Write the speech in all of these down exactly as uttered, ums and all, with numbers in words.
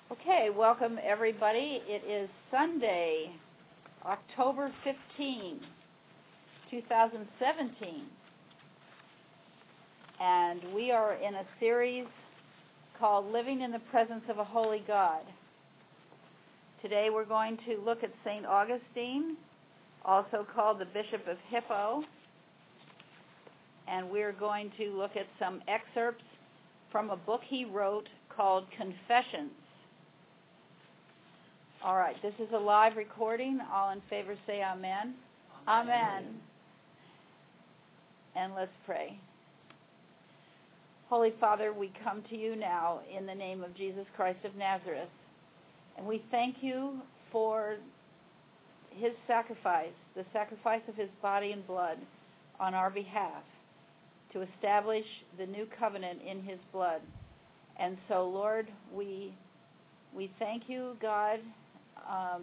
Okay, welcome everybody. It is Sunday, October fifteenth, twenty seventeen, and we are in a series called Living in the Presence of a Holy God. Today we're going to look at Saint Augustine, also called the Bishop of Hippo, and we're going to look at some excerpts from a book he wrote called Confessions. All right, this is a live recording. All in favor say amen. Amen. Amen. And let's pray. Holy Father, we come to you now in the name of Jesus Christ of Nazareth, and we thank you for his sacrifice, the sacrifice of his body and blood on our behalf to establish the new covenant in his blood. And so, Lord, we we thank you, God. Um,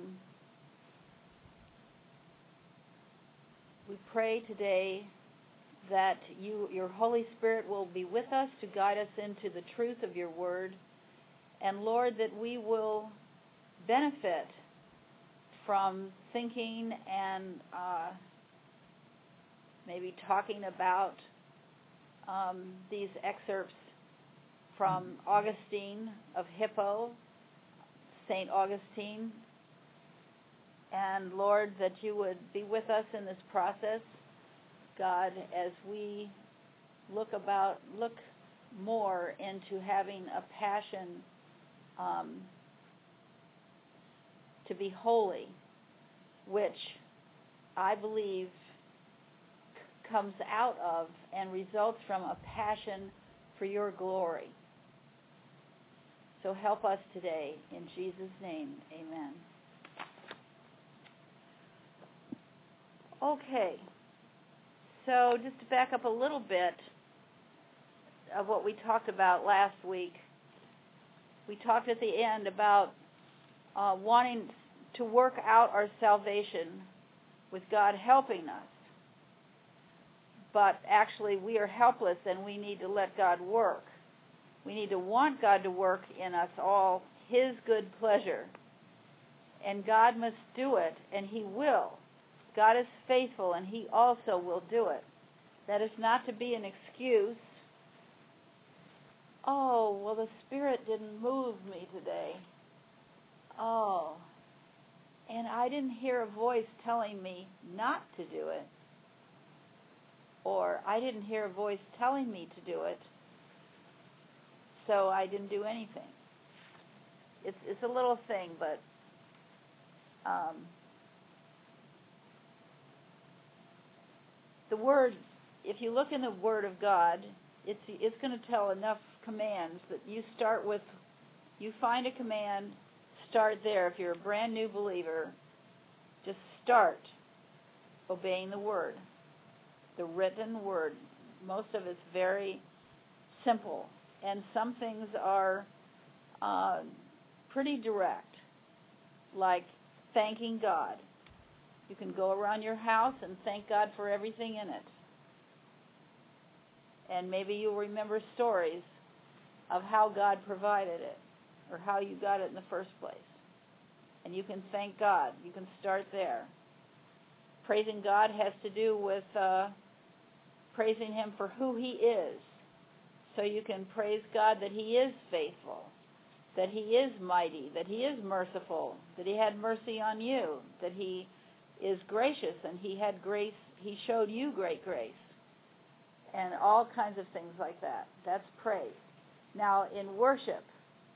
we pray today that you, your Holy Spirit will be with us to guide us into the truth of your word. And Lord, that we will benefit from thinking and uh, maybe talking about um, these excerpts from Augustine of Hippo, Saint Augustine. And Lord, that you would be with us in this process, God, as we look about, look more into having a passion um, to be holy, which I believe c- comes out of and results from a passion for your glory. So help us today, in Jesus' name, amen. Okay, so just to back up a little bit of what we talked about last week, we talked at the end about uh, wanting to work out our salvation with God helping us. But actually we are helpless and we need to let God work. We need to want God to work in us all his good pleasure. And God must do it, and he will. God is faithful, and he also will do it. That is not to be an excuse. Oh, well, the Spirit didn't move me today. Oh, and I didn't hear a voice telling me not to do it. Or I didn't hear a voice telling me to do it, so I didn't do anything. It's it's a little thing, but um, the Word, if you look in the Word of God, it's it's going to tell enough commands that you start with, you find a command, start there. If you're a brand new believer, just start obeying the Word, the written Word. Most of it's very simple, and some things are uh, pretty direct, like thanking God. You can go around your house and thank God for everything in it. And maybe you'll remember stories of how God provided it, or how you got it in the first place. And you can thank God. You can start there. Praising God has to do with uh, praising him for who he is. So you can praise God that he is faithful, that he is mighty, that he is merciful, that he had mercy on you, that he is gracious, and he had grace, he showed you great grace, and all kinds of things like that. That's praise. Now, in worship,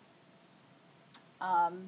um,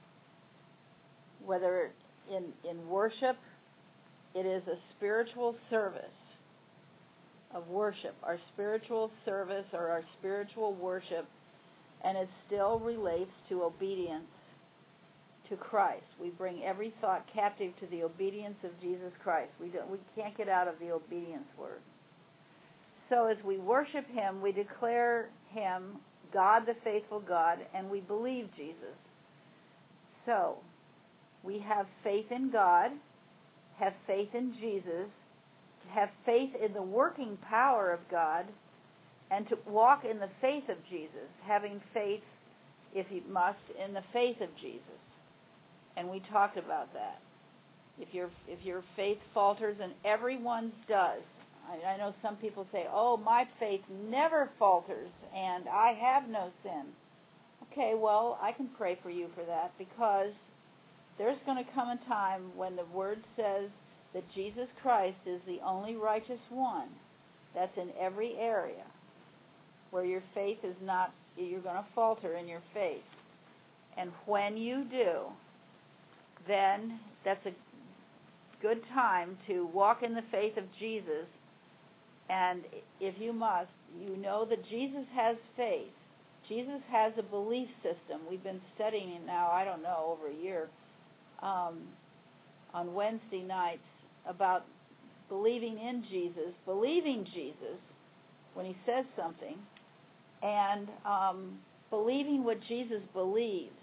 whether in, in worship, it is a spiritual service of worship, our spiritual service or our spiritual worship, and it still relates to obedience to Christ. We bring every thought captive to the obedience of Jesus Christ. We don't, we can't get out of the obedience word. So as we worship him, we declare him God, the faithful God, and we believe Jesus. So we have faith in God, have faith in Jesus, have faith in the working power of God, and to walk in the faith of Jesus, having faith if you must, in the faith of Jesus. And we talked about that. If your if your faith falters, and everyone's does. I, I know some people say, "Oh, my faith never falters, and I have no sin." Okay, well, I can pray for you for that, because there's going to come a time when the Word says that Jesus Christ is the only righteous one. That's in every area where your faith is not, you're going to falter in your faith. And when you do, then that's a good time to walk in the faith of Jesus. And if you must, you know that Jesus has faith. Jesus has a belief system. We've been studying it now, I don't know, over a year, um, on Wednesday nights about believing in Jesus, believing Jesus when he says something, and um, believing what Jesus believes.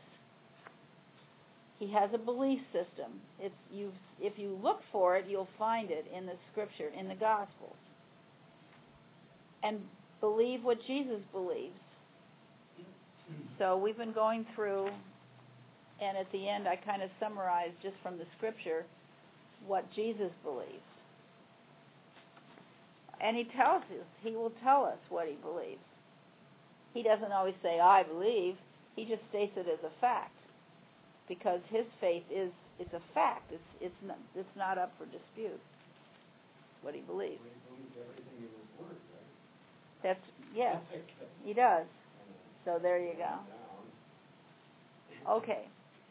He has a belief system. It's, you, if you look for it, you'll find it in the Scripture, in the Gospels. And believe what Jesus believes. So we've been going through, and at the end I kind of summarized just from the Scripture what Jesus believes. And he tells us, he will tell us what he believes. He doesn't always say, "I believe." He just states it as a fact, because his faith is it's a fact. It's it's not, it's not up for dispute, what he believes. Well, he believes everything in his word, right? That's, yes, he does. So there you go. Okay.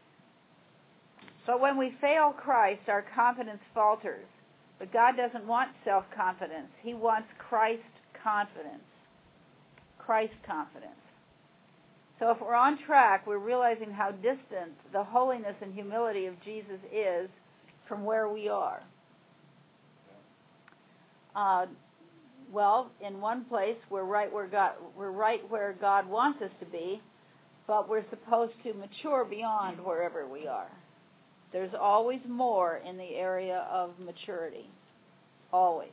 But when we fail Christ, our confidence falters. But God doesn't want self-confidence. He wants Christ confidence. Christ confidence. So if we're on track, we're realizing how distant the holiness and humility of Jesus is from where we are. Uh, well, in one place, we're right where God we're right where God wants us to be, but we're supposed to mature beyond wherever we are. There's always more in the area of maturity. Always.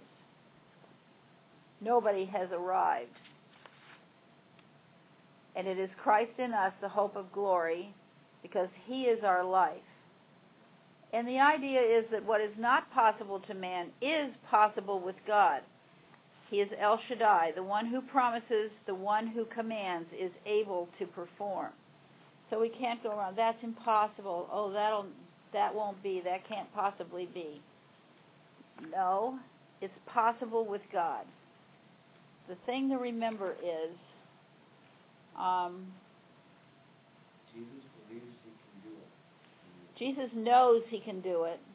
Nobody has arrived. And it is Christ in us, the hope of glory, because he is our life. And the idea is that what is not possible to man is possible with God. He is El Shaddai, the one who promises, the one who commands, is able to perform. So we can't go around, that's impossible, oh, that'll, that won't be, that can't possibly be. No, it's possible with God. The thing to remember is, um, Jesus believes he can do it. Jesus knows he can do it.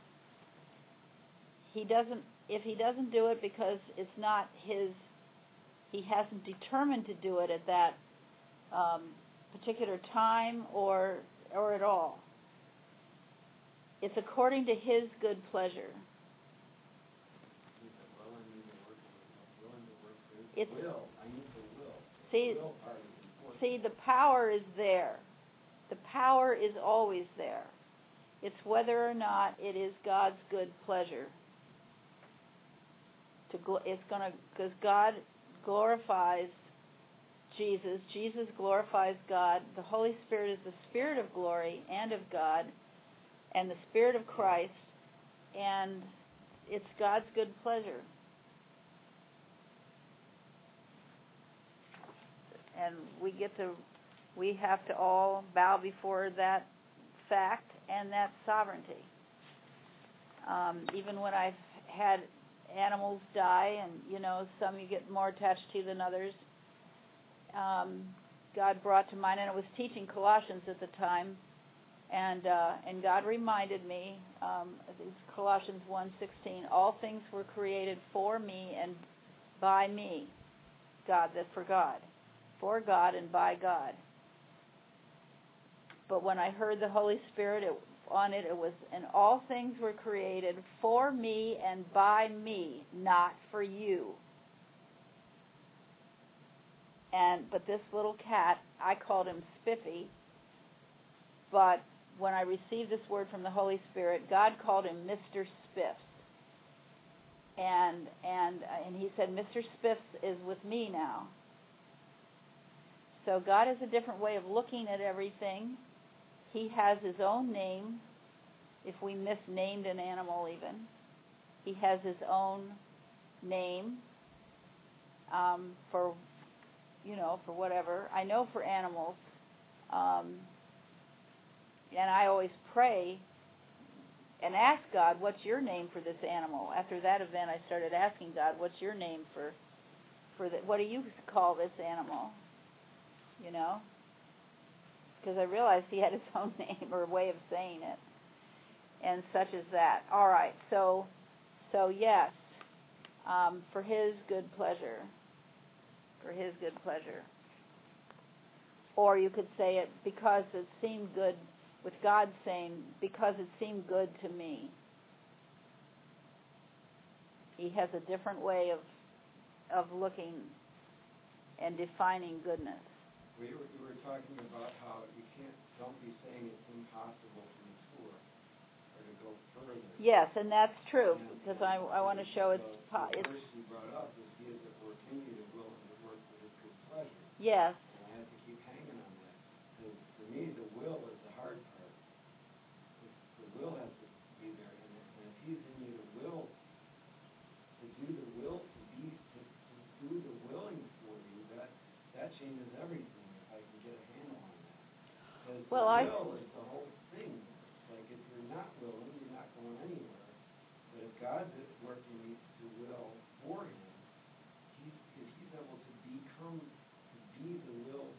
He doesn't, if he doesn't do it because it's not his, he hasn't determined to do it at that um, particular time or or at all. It's according to his good pleasure. It's, will. I need the will. See, the will part is important. see, the power is there. The power is always there. It's whether or not it is God's good pleasure. To gl- it's gonna, because God glorifies Jesus. Jesus glorifies God. The Holy Spirit is the Spirit of glory and of God, and the Spirit of Christ, and it's God's good pleasure. And we get to, we have to all bow before that fact and that sovereignty. Um, even when I've had animals die, and you know, some you get more attached to than others, um, God brought to mind, and I was teaching Colossians at the time, and uh, and God reminded me, um, it's Colossians one sixteen, all things were created for me and by me, God, that for God. For God and by God. But when I heard the Holy Spirit it, on it, it was, and all things were created for me and by me, not for you. And but this little cat, I called him Spiffy, but when I received this word from the Holy Spirit, God called him Mister Spiffs. And and and he said, Mister Spiffs is with me now. So God has a different way of looking at everything. He has his own name. If we misnamed an animal even, he has his own name um, for, you know, for whatever. I know for animals, um, and I always pray and ask God, what's your name for this animal? After that event, I started asking God, what's your name for, for the, what do you call this animal? You know? Because I realized he had his own name or way of saying it. And such as that. All right, so, so yes, um, for his good pleasure. For his good pleasure. Or you could say it because it seemed good, with God saying, because it seemed good to me. He has a different way of of looking and defining goodness. We were, we were talking about how you can't, don't be saying it's impossible to mature or to go further. Yes, and that's true, And because I, I want to show it's... The, Po- the it's verse you brought up is, he is at work in you to will and to work for his good pleasure. yes. And I have to keep hanging on that. Because for me, the will is the hard part. The, the will has to be there. And, and if he's in you to will, to do the will, to be, to, to do the willing for you, that, that changes everything. If I can get a handle on that. Because Well, the I... will is the whole thing. Like, if you're not willing, you're not going anywhere. But if God's working to will for him, he's, if he's able to become, to be the will,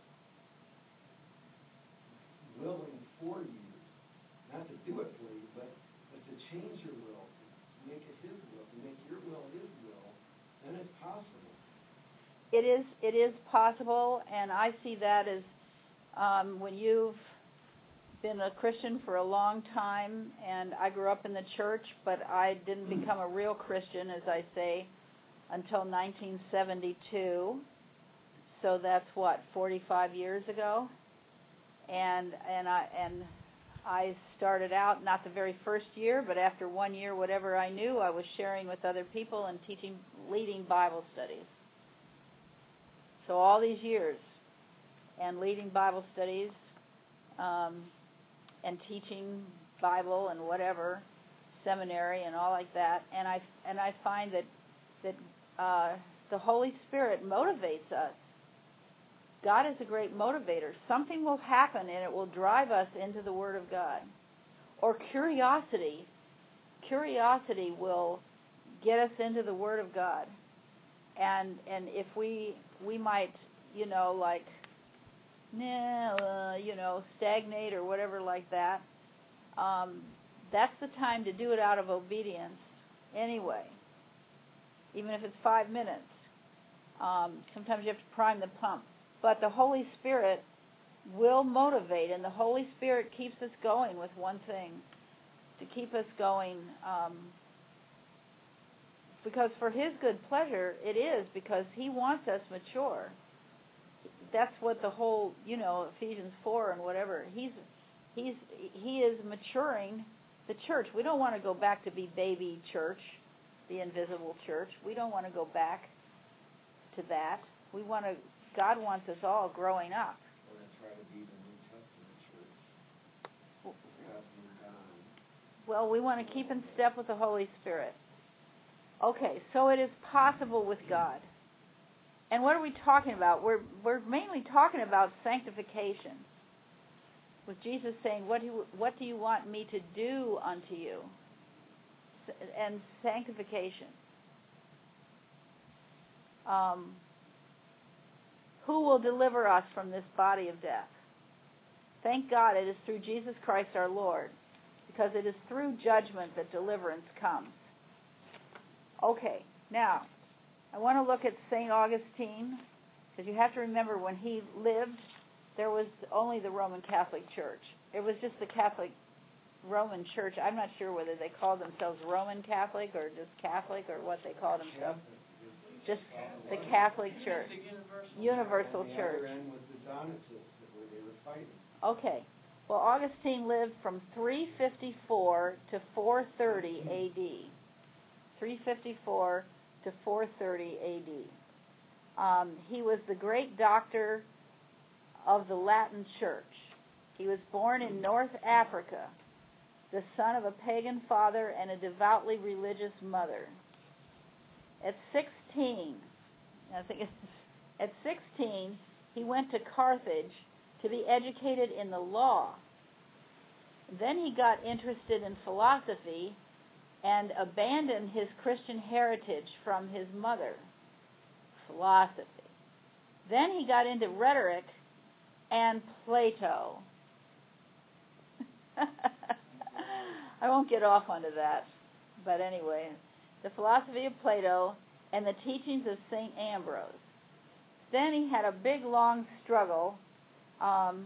willing for you, not to do it for you, but, but to change your will, to make it his will, to make your will his will, then it's possible. It is, it is possible, and I see that as um, when you've been a Christian for a long time, and I grew up in the church, but I didn't become a real Christian, as I say, until nineteen seventy-two. So that's what, forty-five years ago, and and I and I started out not the very first year, but after one year, whatever I knew, I was sharing with other people and teaching, leading Bible studies. So all these years, and leading Bible studies. Um, and teaching Bible and whatever, seminary and all like that, and I and I find that that uh, the Holy Spirit motivates us. God is a great motivator. Something will happen and it will drive us into the Word of God. Or curiosity. Curiosity will get us into the Word of God. And and if we we might, you know, like nah, uh, you know, stagnate or whatever like that, um, that's the time to do it out of obedience anyway, even if it's five minutes. Um, sometimes you have to prime the pump. But the Holy Spirit will motivate, and the Holy Spirit keeps us going with one thing, to keep us going, um, because for his good pleasure, it is, because he wants us mature. That's what the whole, you know, Ephesians four and whatever, he's he's he is maturing the church. We don't want to go back to be baby church, the invisible church. We don't want to go back to that. We want to, God wants us all growing up. Or to try to be the New Testament church. God's moved on. Well, we want to keep in step with the Holy Spirit. Okay, so it is possible with God. And what are we talking about? We're we're mainly talking about sanctification. With Jesus saying, "What do you, what do you want me to do unto you?" And sanctification. Um, who will deliver us from this body of death? Thank God it is through Jesus Christ our Lord, because it is through judgment that deliverance comes. Okay, now, I want to look at Saint Augustine, because you have to remember when he lived, there was only the Roman Catholic Church. It was just the Catholic Roman Church. I'm not sure whether they called themselves Roman Catholic or just Catholic or what they called themselves. Just the Catholic Church. Universal Church. And the other end was the Donatists where they were fighting. Okay. Well, Augustine lived from three fifty-four to four thirty A D. three fifty-four to four thirty A D. Um, he was the great doctor of the Latin Church. He was born in North Africa, the son of a pagan father and a devoutly religious mother. At sixteen, I think it's, at sixteen, he went to Carthage to be educated in the law. Then he got interested in philosophy and abandoned his Christian heritage from his mother. Philosophy. Then he got into rhetoric and Plato. I won't get off onto that, but anyway, the philosophy of Plato and the teachings of Saint Ambrose. Then he had a big, long struggle, um,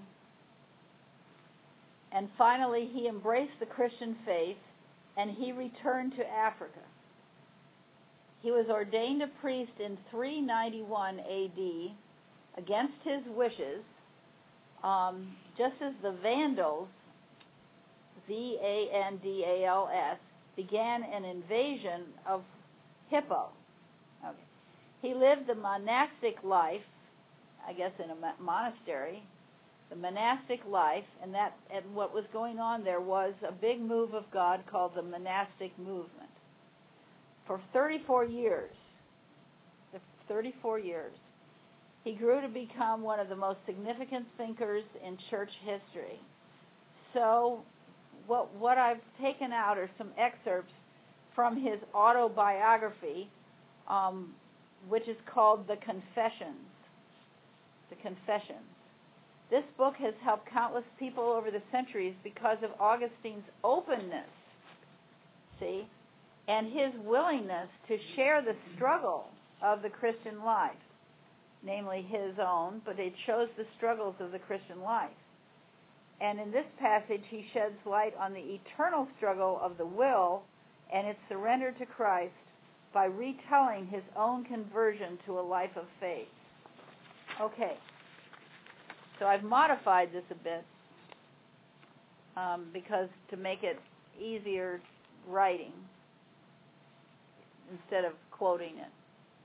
and finally he embraced the Christian faith, and he returned to Africa. He was ordained a priest in three ninety-one A D against his wishes, um, just as the Vandals, V A N D A L S, began an invasion of Hippo. Okay. He lived the monastic life, I guess in a monastery, the monastic life, and that and what was going on there was a big move of God called the monastic movement. For thirty-four years, thirty-four years, he grew to become one of the most significant thinkers in church history. So what what I've taken out are some excerpts from his autobiography, um, which is called The Confessions. The Confessions. This book has helped countless people over the centuries because of Augustine's openness, see, and his willingness to share the struggle of the Christian life, namely his own, but it shows the struggles of the Christian life. And in this passage, he sheds light on the eternal struggle of the will and its surrender to Christ by retelling his own conversion to a life of faith. Okay. So I've modified this a bit um, because to make it easier writing instead of quoting it.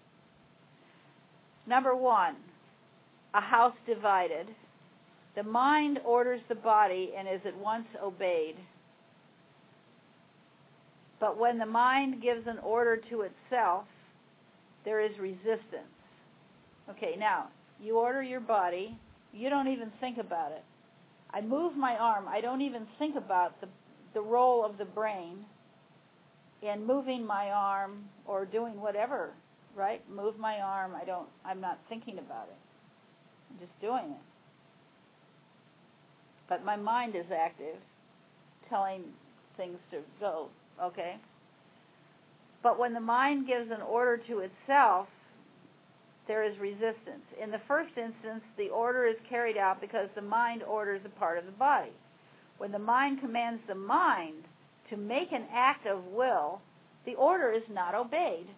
Number one, a house divided. The mind orders the body and is at once obeyed. But when the mind gives an order to itself, there is resistance. Okay, now, you order your body. You don't even think about it. I move my arm. I don't even think about the the role of the brain in moving my arm or doing whatever, right? Move my arm. I don't, I'm not thinking about it. I'm just doing it. But my mind is active, telling things to go, okay? But when the mind gives an order to itself, there is resistance. In the first instance, the order is carried out because the mind orders a part of the body. When the mind commands the mind to make an act of will, the order is not obeyed.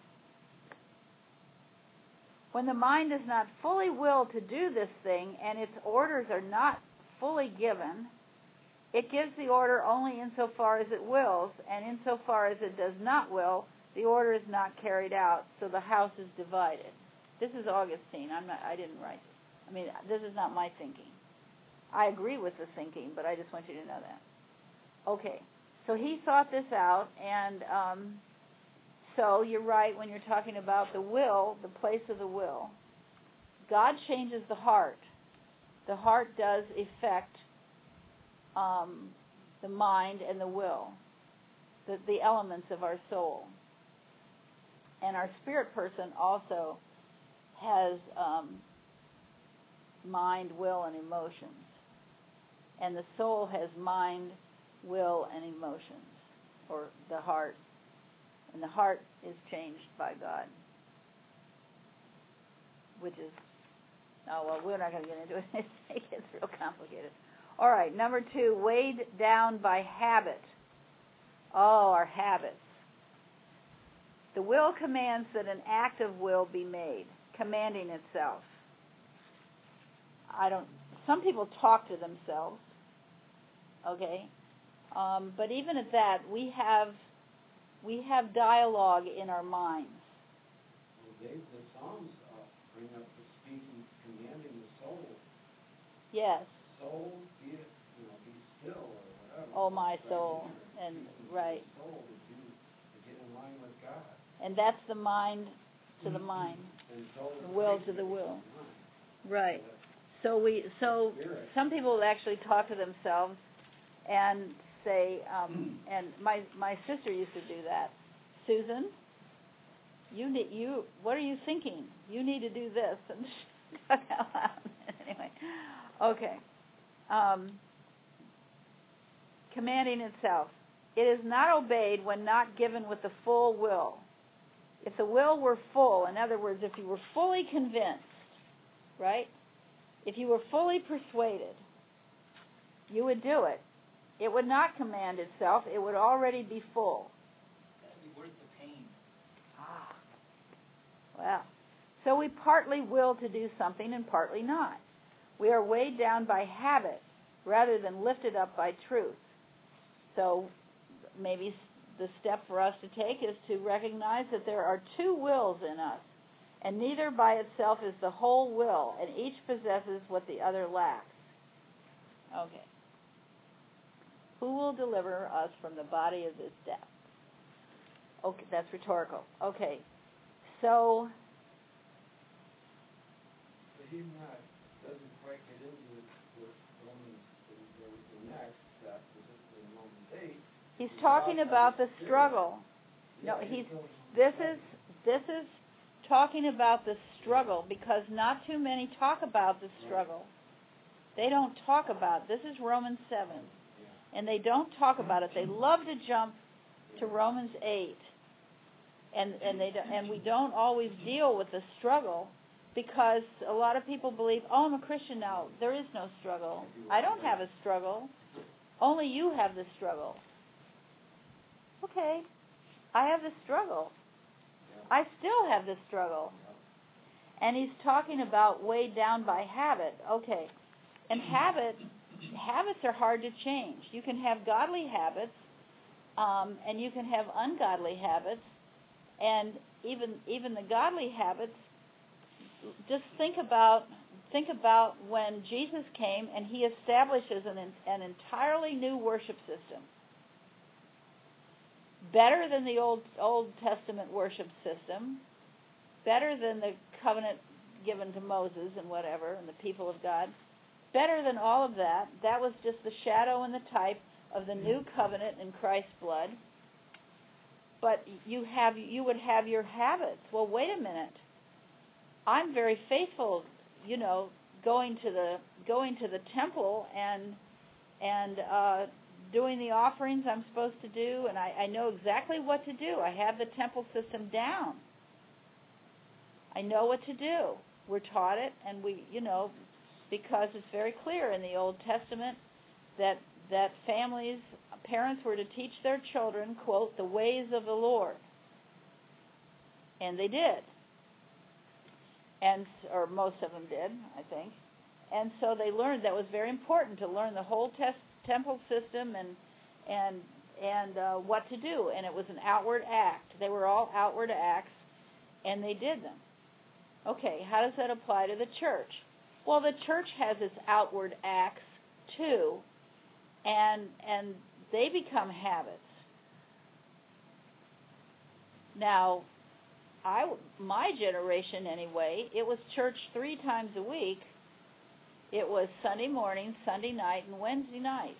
When the mind does not fully will to do this thing and its orders are not fully given, it gives the order only insofar as it wills, and insofar as it does not will, the order is not carried out, so the house is divided. This is Augustine. I'm not, I didn't write this. I mean, this is not my thinking. I agree with the thinking, but I just want you to know that. Okay, so he thought this out, and um, so you're right when you're talking about the will, the place of the will. God changes the heart. The heart does affect um, the mind and the will, the, the elements of our soul. And our spirit person also has um, mind, will, and emotions. And the soul has mind, will, and emotions, or the heart. And the heart is changed by God, which is, oh, well, we're not going to get into it. It gets real complicated. All right, number two, weighed down by habit. Oh, our habits. The will commands that an act of will be made, commanding itself. I don't, some people talk to themselves, okay? Um, but even at that, we have we have dialogue in our minds. Well, Dave, the Psalms uh, bring up the speaking, commanding the soul. Yes. Soul, be it, you know, be still or whatever. Oh, my Right soul. here. And, Teaching right. your soul to do, to get in line with God. And that's the mind to the mind. And soul The is will right to the with will. mind. Right. So So we, so Spirit. some people actually talk to themselves and say, um, and my my sister used to do that. Susan, you need you. What are you thinking? You need to do this. And she got out loud. Anyway, okay. Um, commanding itself. It is not obeyed when not given with the full will. If the will were full, in other words, if you were fully convinced, right? If you were fully persuaded, you would do it. It would not command itself. It would already be full. That would be worth the pain. Ah. Well, so we partly will to do something and partly not. We are weighed down by habit rather than lifted up by truth. So maybe the step for us to take is to recognize that there are two wills in us, and neither by itself is the whole will, and each possesses what the other lacks. Okay. Who will deliver us from the body of this death? Okay, that's rhetorical. Okay, so But he's not, doesn't quite get into the Romans, the, the next step, in Romans eight. he's talking about the struggle. No, he's this is this is talking about the struggle, because not too many talk about the struggle. They don't talk about it. This is Romans seven. And they don't talk about it. They love to jump to Romans eight, and and they and we don't always deal with the struggle, because a lot of people believe, oh, I'm a Christian now. There is no struggle. I don't have a struggle. Only you have the struggle. Okay, I have the struggle. I still have the struggle. And he's talking about weighed down by habit. Okay, and habit. Habits are hard to change. You can have godly habits, um, and you can have ungodly habits, and even even the godly habits. Just think about think about when Jesus came and he establishes an an entirely new worship system, better than the old Old Testament worship system, better than the covenant given to Moses and whatever and the people of God. Better than all of that. That was just the shadow and the type of the new covenant in Christ's blood. But you have you would have your habits. Well, wait a minute. I'm very faithful, you know, going to the going to the temple and and uh, doing the offerings I'm supposed to do, and I, I know exactly what to do. I have the temple system down. I know what to do. We're taught it, and we, you know. Because it's very clear in the Old Testament that that families, parents were to teach their children, quote, the ways of the Lord. And they did. And or most of them did, I think. And so they learned that was very important, to learn the whole test, temple system and and and uh, what to do. And it was an outward act. They were all outward acts, and they did them. Okay, how does that apply to the church? Well, the church has its outward acts too, and and they become habits. Now, I my generation anyway, it was church three times a week. It was Sunday morning, Sunday night, and Wednesday nights.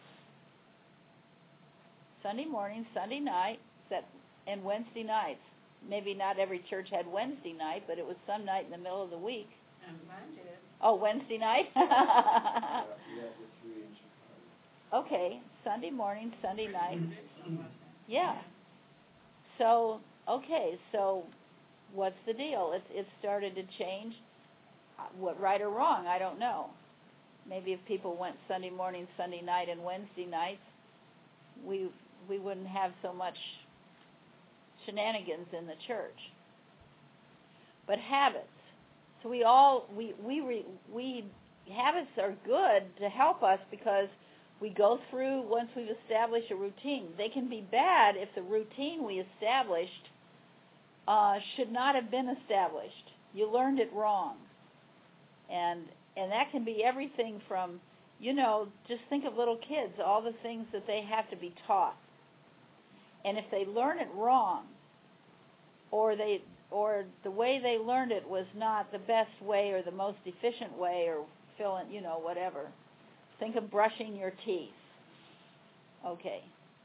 Sunday morning, Sunday night, that and Wednesday nights. Maybe not every church had Wednesday night, but it was some night in the middle of the week. And mine did. Oh, Wednesday night? Yeah, yeah, the three in Chicago. Okay, Sunday morning, Sunday night. Mm-hmm. Yeah. So, okay, so what's the deal? It's it started to change. What, right or wrong, I don't know. Maybe if people went Sunday morning, Sunday night, and Wednesday nights, we we wouldn't have so much shenanigans in the church. But habits. So we all we we re, we habits are good to help us, because we go through, once we've established a routine. They can be bad if the routine we established uh, should not have been established. You learned it wrong, and And that can be everything from, you know, just think of little kids, all the things that they have to be taught. And if they learn it wrong, or they or the way they learned it was not the best way or the most efficient way, or filling, you know, whatever. Think of brushing your teeth. Okay.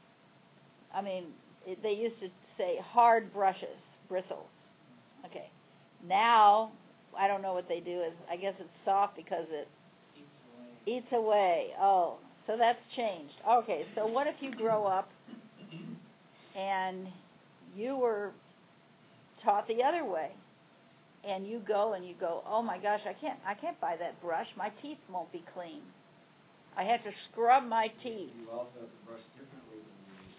I mean, it, they used to say hard brushes, bristles. Okay. Now, I don't know what they do. Is I guess it's soft because it Eats away. eats away. Oh, so that's changed. Okay, so what if you grow up and you were taught the other way, and you go and you go, oh my gosh, I can't, I can't buy that brush. My teeth won't be clean. I have to scrub my teeth. You also have to brush differently than you used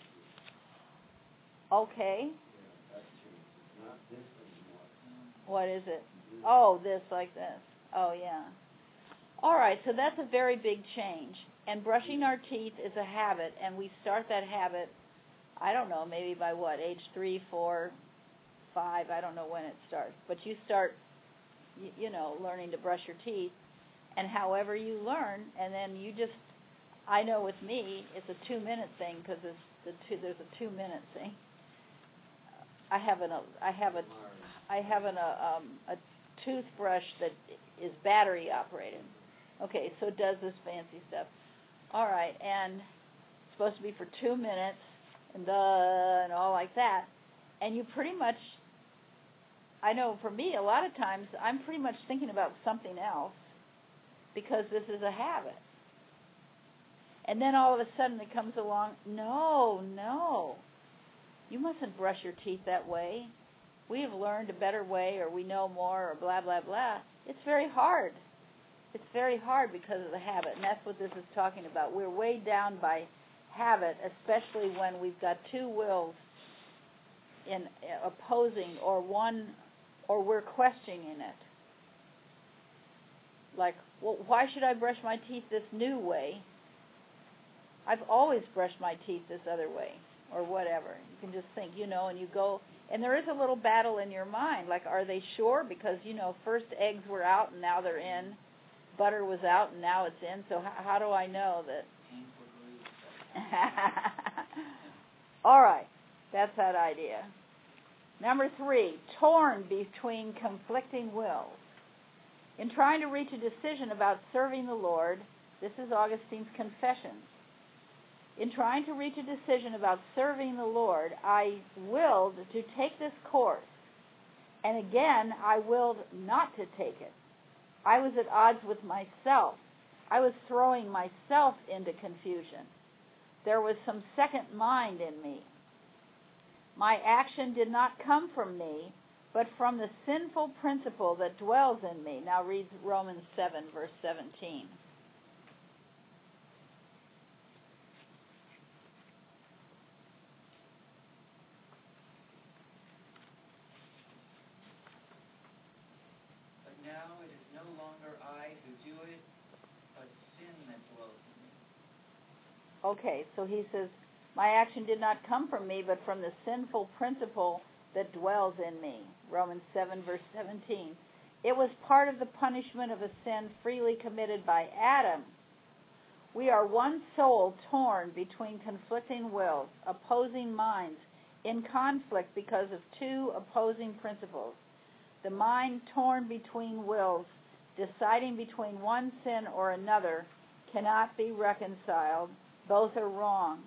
to. Okay. Yeah, that's changed. It's not this anymore. What is it? This. Oh, this like this. Oh, yeah. All right, so that's a very big change. And brushing our teeth is a habit, and we start that habit, I don't know, maybe by what, age three, four, five, I don't know when it starts. But you start, you, you know, learning to brush your teeth, and however you learn, and then you just, I know with me, it's a two-minute thing, because the two, there's a two-minute thing. I have an, I have a, I have an, a, um, a toothbrush that is battery operated. Okay, so it does this fancy stuff. All right, and it's supposed to be for two minutes, and the and all like that. And you pretty much, I know for me, a lot of times I'm pretty much thinking about something else because this is a habit. And then all of a sudden it comes along, no, no, you mustn't brush your teeth that way. We have learned a better way, or we know more, or blah, blah, blah. It's very hard. It's very hard because of the habit, and that's what this is talking about. We're weighed down by habit, especially when we've got two wills in uh, opposing, or one, or we're questioning it. Like, well, why should I brush my teeth this new way? I've always brushed my teeth this other way, or whatever. You can just think, you know, and you go, and there is a little battle in your mind, like, are they sure? Because, you know, first eggs were out and now they're in. Butter was out and now it's in. So how, how do I know that? All right. That's that idea. Number three, torn between conflicting wills. In trying to reach a decision about serving the Lord, this is Augustine's Confessions. In trying to reach a decision about serving the Lord, I willed to take this course, and again I willed not to take it. I was at odds with myself. I was throwing myself into confusion. There was some second mind in me. My action did not come from me, but from the sinful principle that dwells in me. Now read Romans seven, verse seventeen. Now it is no longer I who do it, but sin that dwells in me. Okay, so he says, my action did not come from me, but from the sinful principle that dwells in me. Romans seven, verse seventeen. It was part of the punishment of a sin freely committed by Adam. We are one soul torn between conflicting wills, opposing minds, in conflict because of two opposing principles. The mind torn between wills, deciding between one sin or another, cannot be reconciled. Both are wrong.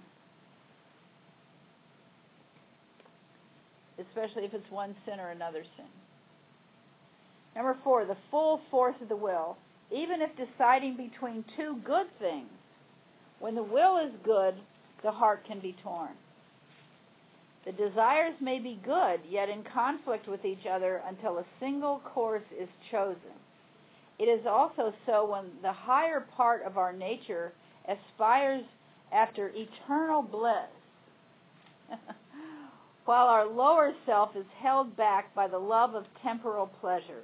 Especially if it's one sin or another sin. Number four, the full force of the will. Even if deciding between two good things, when the will is good, the heart can be torn. The desires may be good, yet in conflict with each other until a single course is chosen. It is also so when the higher part of our nature aspires after eternal bliss, while our lower self is held back by the love of temporal pleasure.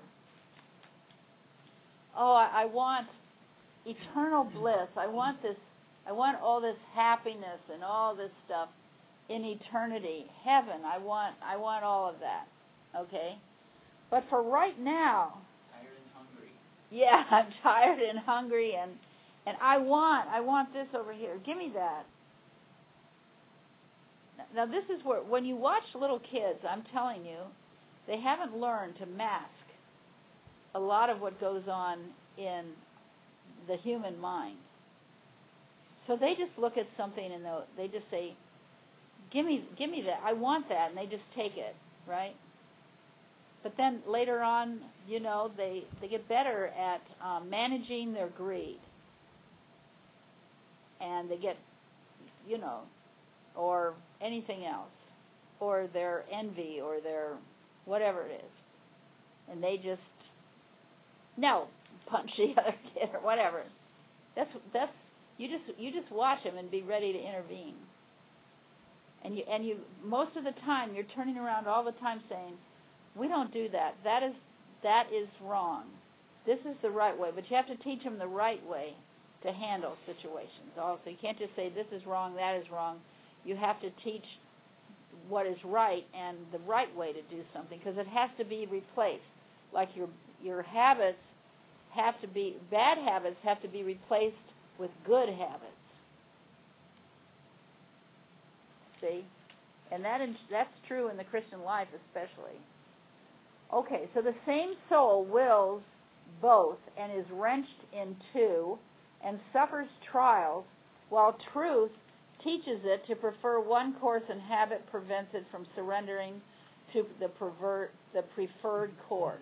Oh, I, I want eternal bliss. I want this. I want all this happiness and all this stuff in eternity, heaven. I want. I want all of that. Okay, but for right now, Tired and hungry. Yeah, I'm tired and hungry, and and I want, I want this over here. Give me that. Now, this is where, when you watch little kids, I'm telling you, they haven't learned to mask a lot of what goes on in the human mind. So they just look at something and they just say, give me, give me that. I want that, and they just take it, right? But then later on, you know, they, they get better at um, managing their greed. And they get, you know, or anything else, or their envy, or their whatever it is. And they just, no, punch the other kid or whatever. That's, that's, you just, you just watch them and be ready to intervene. And you, and you, most of the time, you're turning around all the time saying, we don't do that. That is, that is wrong. This is the right way. But you have to teach them the right way to handle situations also. You can't just say, this is wrong, that is wrong. You have to teach what is right and the right way to do something, because it has to be replaced. Like your your habits have to be, bad habits have to be replaced with good habits. See? And that is, that's true in the Christian life especially. Okay, so the same soul wills both and is wrenched in two and suffers trials, while truth teaches it to prefer one course, and habit prevents it from surrendering to the, pervert, the preferred course.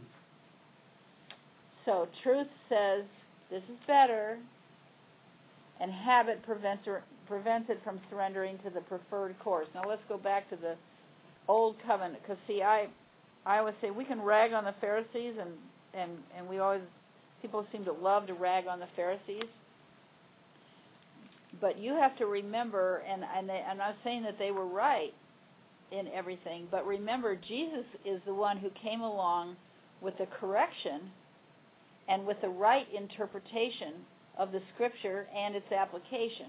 So truth says, this is better, and habit prevents, prevents it from surrendering to the preferred course. Now let's go back to the Old Covenant, because see, I, I always say we can rag on the Pharisees, and, and, and we always, people seem to love to rag on the Pharisees. But you have to remember, and, and they, I'm not saying that they were right in everything, but remember, Jesus is the one who came along with the correction and with the right interpretation of the Scripture and its application.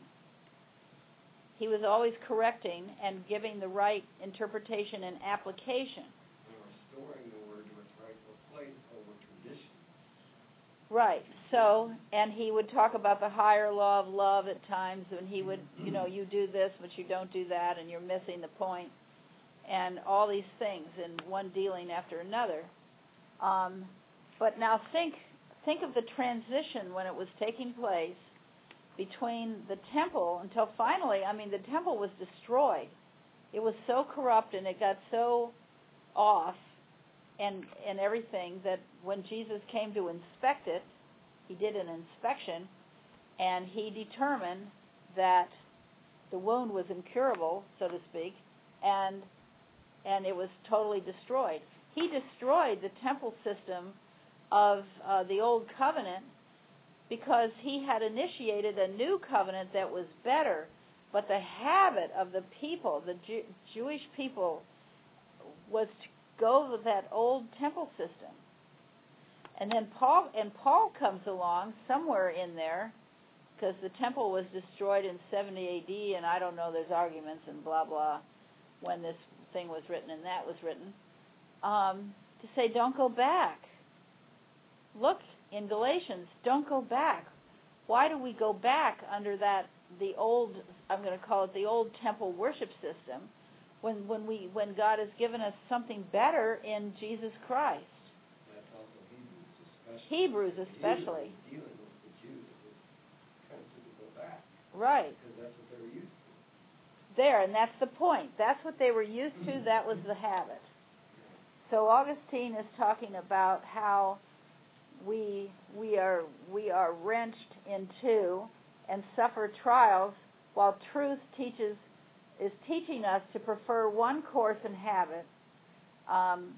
He was always correcting and giving the right interpretation and application. And restoring the word to its rightful place over tradition. Right. So, and he would talk about the higher law of love at times, and he would, you know, you do this, but you don't do that, and you're missing the point, and all these things in one dealing after another. Um, but now think, think of the transition when it was taking place between the temple until finally, I mean, the temple was destroyed. It was so corrupt, and it got so off and and everything that when Jesus came to inspect it, he did an inspection, and he determined that the wound was incurable, so to speak, and and it was totally destroyed. He destroyed the temple system of uh, the Old Covenant because he had initiated a new covenant that was better, but the habit of the people, the Jew- Jewish people, was to go with that old temple system. And then Paul and Paul comes along somewhere in there, because the temple was destroyed in seventy A D, and I don't know, there's arguments and blah, blah, when this thing was written and that was written, um, to say, don't go back. Look in Galatians, don't go back. Why do we go back under that, the old, I'm going to call it the old temple worship system, when when we when God has given us something better in Jesus Christ? That's also Hebrews especially. Hebrews especially. He was dealing with the Jews that were tempted to go back. Right. Because that's what they were used to. There, and that's the point. That's what they were used to. That was the habit. So Augustine is talking about how we we are we are wrenched in two and suffer trials, while truth teaches is teaching us to prefer one course and habit. Um,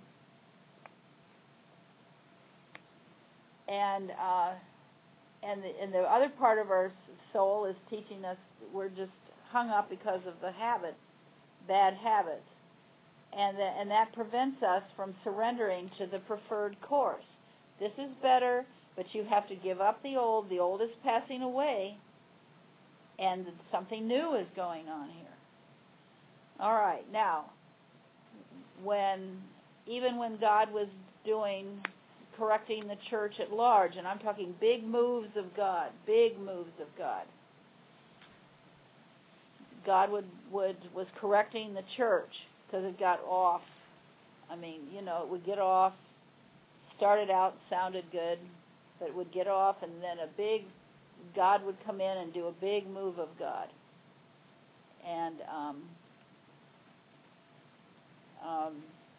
and uh, and the, and the other part of our soul is teaching us we're just hung up because of the habit, bad habits, and the, and that prevents us from surrendering to the preferred course. This is better, but you have to give up the old. The old is passing away, and something new is going on here. All right, now, when even when God was doing correcting the church at large, and I'm talking big moves of God, big moves of God. God would, would was correcting the church because it got off. I mean, you know, it would get off. Started out, sounded good, but it would get off, and then a big, God would come in and do a big move of God. And um, um,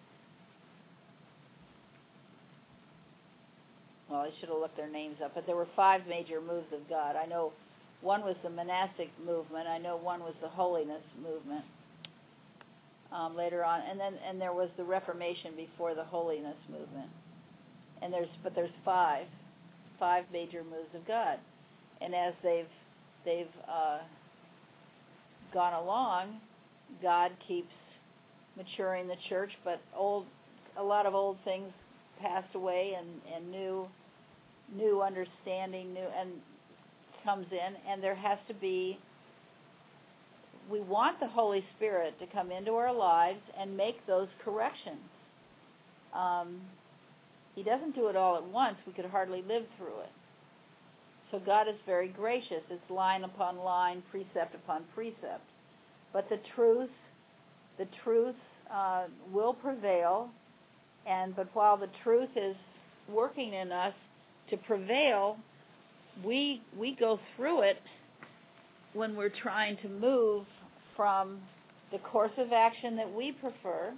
well, I should have looked their names up, but there were five major moves of God. I know one was the monastic movement. I know one was the holiness movement. Um, later on, and then and there was the Reformation before the holiness movement. And there's but there's five, five major moves of God, and as they've they've uh, gone along, God keeps maturing the church. But old, a lot of old things passed away, and, and new new understanding, new and comes in, and there has to be. We want the Holy Spirit to come into our lives and make those corrections. Um, He doesn't do it all at once. We could hardly live through it. So God is very gracious. It's line upon line, precept upon precept. But the truth, the truth uh, will prevail. And but while the truth is working in us to prevail, we we go through it when we're trying to move from the course of action that we prefer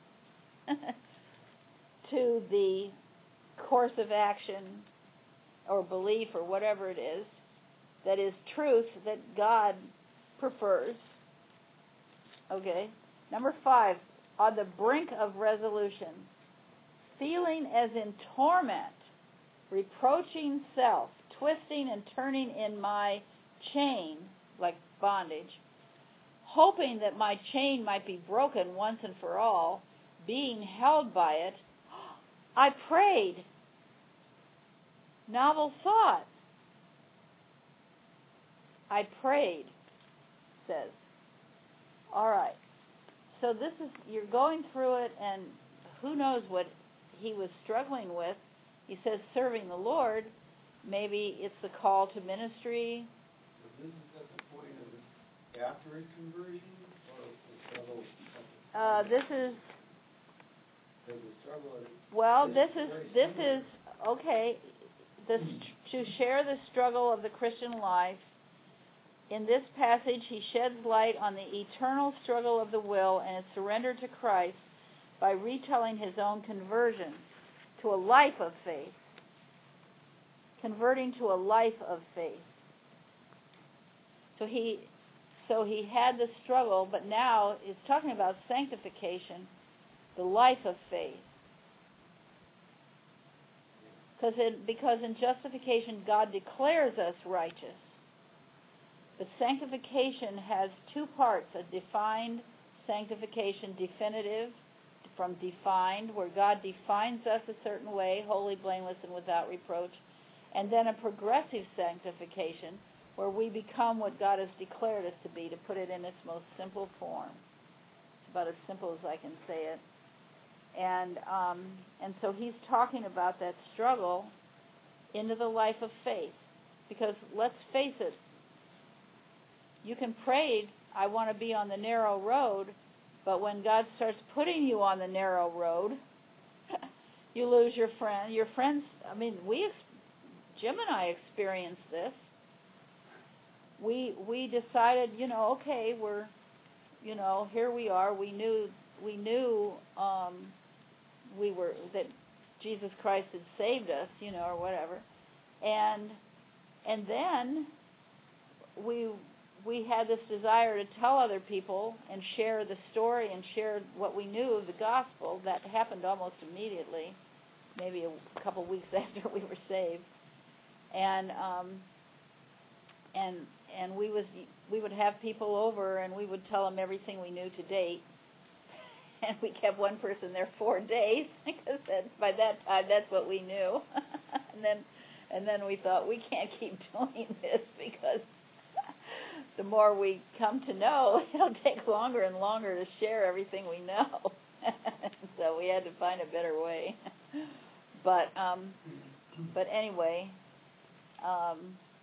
to the course of action or belief or whatever it is that is truth that God prefers. Okay. Number five, on the brink of resolution, feeling as in torment, reproaching self, twisting and turning in my chain, like bondage, hoping that my chain might be broken once and for all, being held by it, I prayed. Novel thought. I prayed, says. All right. So this is, you're going through it, and who knows what he was struggling with. He says serving the Lord. Maybe it's the call to ministry. But this is at the point of his after his conversion, or the struggle? Uh, this is. The struggle. Well, this is this is okay. This to share the struggle of the Christian life. In this passage, he sheds light on the eternal struggle of the will and its surrender to Christ by retelling his own conversion to a life of faith. Converting to a life of faith. So he, so he had the struggle, but now it's talking about sanctification, the life of faith. Because in, because in justification, God declares us righteous. But sanctification has two parts, a defined sanctification, definitive, from defined, where God defines us a certain way, holy, blameless, and without reproach, and then a progressive sanctification, where we become what God has declared us to be, to put it in its most simple form. It's about as simple as I can say it. And um, and so he's talking about that struggle into the life of faith. Because let's face it, you can pray, I want to be on the narrow road, but when God starts putting you on the narrow road, you lose your friend. Your friends, I mean, we, Jim and I experienced this. We we decided, you know, okay, we're, you know, here we are. We knew we knew um, we were that Jesus Christ had saved us, you know, or whatever, and and then we. we had this desire to tell other people and share the story and share what we knew of the gospel. That happened almost immediately, maybe a couple weeks after we were saved. And um, and and we was we would have people over and we would tell them everything we knew to date. And we kept one person there four days because by that time that's what we knew. and then and then we thought we can't keep doing this because the more we come to know, it'll take longer and longer to share everything we know. So we had to find a better way. But um, but anyway, um,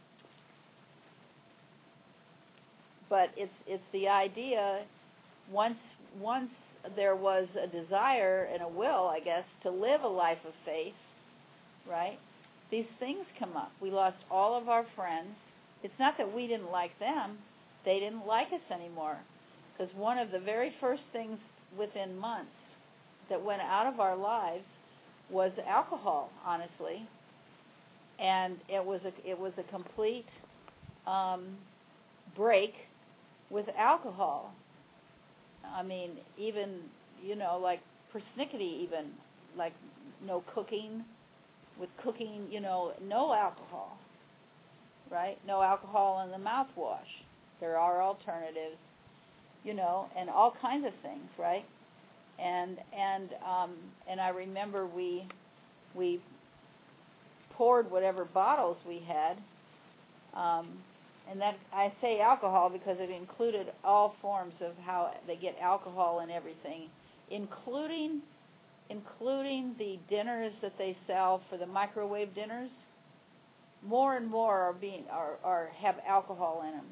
but it's it's the idea. Once once there was a desire and a will, I guess, to live a life of faith, right? These things come up. We lost all of our friends. It's not that we didn't like them. They didn't like us anymore. Because one of the very first things within months that went out of our lives was alcohol, honestly. And it was a, it was a complete um, break with alcohol. I mean, even, you know, like persnickety even, like no cooking, with cooking, you know, no alcohol, right? No alcohol in the mouthwash. There are alternatives, you know, and all kinds of things, right? And and um, and I remember we we poured whatever bottles we had, um, and that I say alcohol because it included all forms of how they get alcohol in everything, including including the dinners that they sell for the microwave dinners. More and more are being are, are have alcohol in them.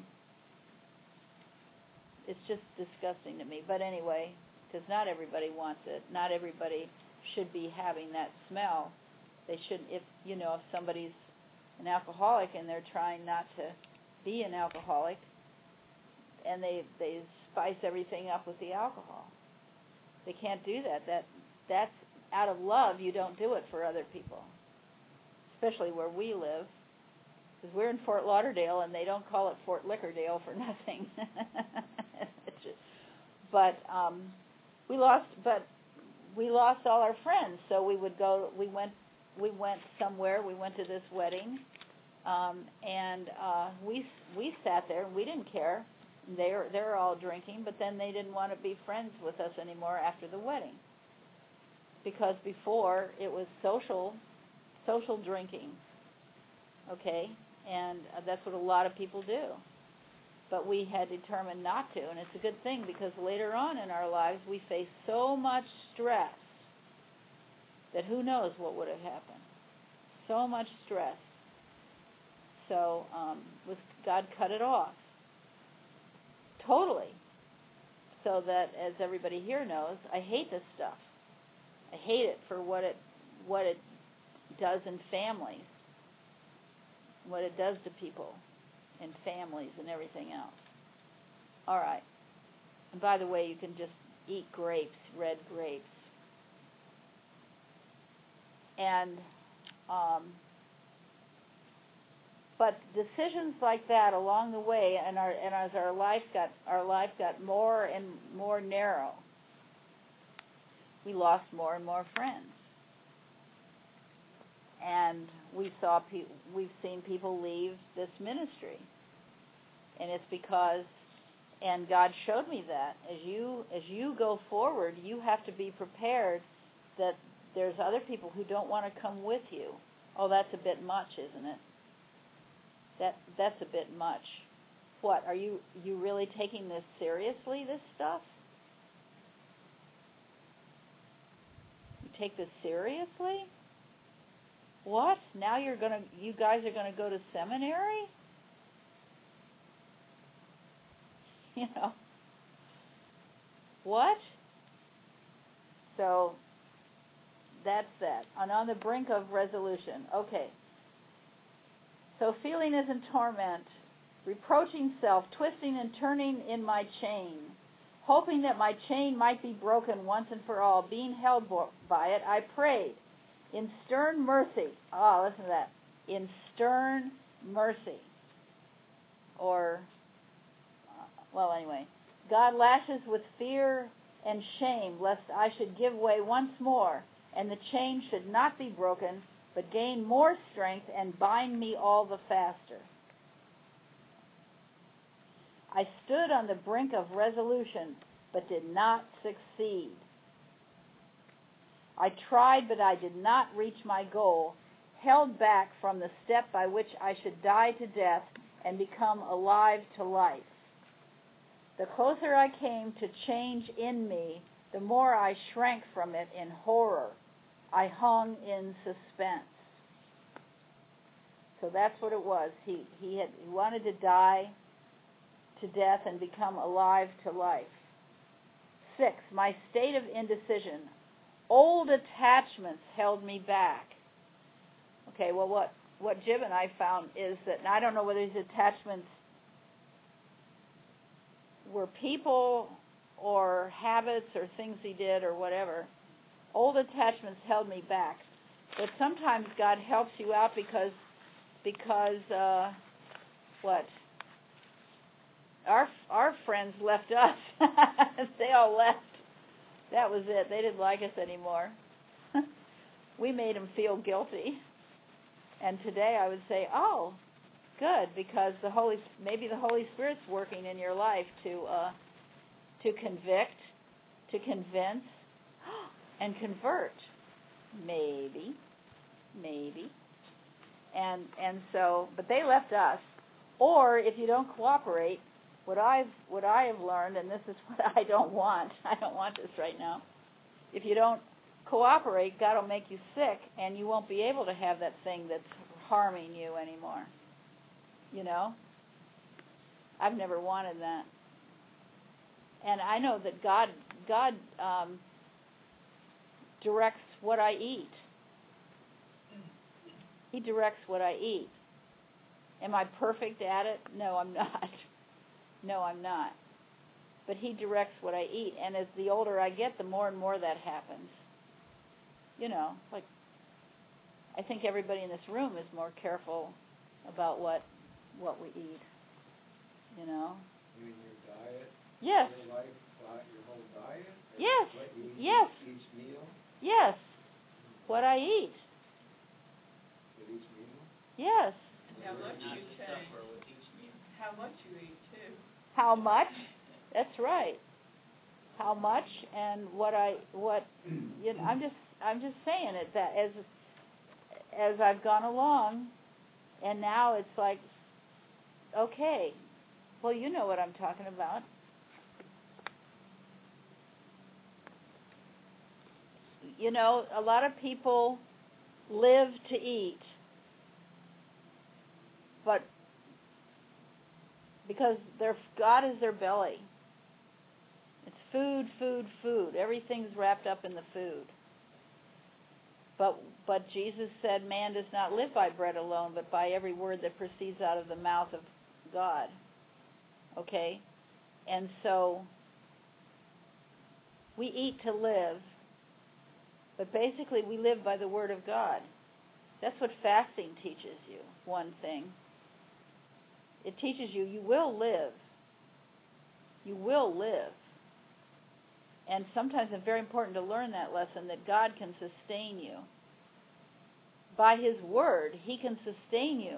It's just disgusting to me. But anyway, because not everybody wants it. Not everybody should be having that smell. They shouldn't. If you know, if somebody's an alcoholic and they're trying not to be an alcoholic, and they they spice everything up with the alcohol. They can't do that. That that's out of love. You don't do it for other people, especially where we live. Because we're in Fort Lauderdale, and they don't call it Fort Liquordale for nothing. It's just, but um, we lost, but we lost all our friends. So we would go. We went. We went somewhere. We went to this wedding, um, and uh, we we sat there. and We didn't care. They're they're all drinking, but then they didn't want to be friends with us anymore after the wedding. Because before it was social, social drinking. Okay. And that's what a lot of people do. But we had determined not to, and it's a good thing because later on in our lives we face so much stress that who knows what would have happened. So much stress. So um, was God cut it off totally. So that, as everybody here knows, I hate this stuff. I hate it for what it what it does in families. What it does to people and families and everything else. All right. And by the way, you can just eat grapes, red grapes. And, um, but decisions like that along the way, and our and as our life got our life got more and more narrow, we lost more and more friends. And we saw pe- we've seen people leave this ministry, and it's because, and God showed me that as you as you go forward, you have to be prepared that there's other people who don't want to come with you. Oh, that's a bit much, isn't it? That that's a bit much. What are you you really taking this seriously? This stuff? You take this seriously? What? Now you're gonna, you guys are gonna go to seminary? You know. What? So, that's that. And on the brink of resolution. Okay. So feeling is in torment, reproaching self, twisting and turning in my chain, hoping that my chain might be broken once and for all, being held by it, I prayed. In stern mercy, oh, listen to that. In stern mercy. Or, uh, well, anyway. God lashes with fear and shame, lest I should give way once more, and the chain should not be broken, but gain more strength and bind me all the faster. I stood on the brink of resolution, but did not succeed. I tried, but I did not reach my goal, held back from the step by which I should die to death and become alive to life. The closer I came to change in me, the more I shrank from it in horror. I hung in suspense. So that's what it was. He he had he wanted to die to death and become alive to life. Six, my state of indecision. Old attachments held me back. Okay, well, what, what Jim and I found is that, and I don't know whether these attachments were people or habits or things he did or whatever. Old attachments held me back. But sometimes God helps you out because, because uh, what? Our our friends left us. They all left. That was it. They didn't like us anymore. We made them feel guilty. And today I would say, oh, good, because the Holy maybe the Holy Spirit's working in your life to uh, to convict, to convince, and convert. Maybe, maybe. And and so, but they left us. Or if you don't cooperate, what I've what I have learned, and this is what I don't want. I don't want this right now. If you don't cooperate, God will make you sick, and you won't be able to have that thing that's harming you anymore. You know? I've never wanted that. And I know that God God um, directs what I eat. He directs what I eat. Am I perfect at it? No, I'm not. No, I'm not. But He directs what I eat. And as the older I get, the more and more that happens. You know, like, I think everybody in this room is more careful about what what we eat. You know? You mean your diet? Yes. Your life, your whole diet? Or Yes. What you eat Yes. Each meal? Yes. What I eat. With each meal? Yes. How much Not you to change. suffer with each meal. How much you eat too. How much? That's right. How much and what I what you know, I'm just I'm just saying it that as as I've gone along, and now it's like, okay, well, you know what I'm talking about. You know, a lot of people live to eat, but because their God is their belly. It's food, food, food. Everything's wrapped up in the food. But but Jesus said, man does not live by bread alone, but by every word that proceeds out of the mouth of God. Okay? And so we eat to live, but basically we live by the word of God. That's what fasting teaches you, one thing. It teaches you you will live. You will live. And sometimes it's very important to learn that lesson, that God can sustain you. By His word, He can sustain you.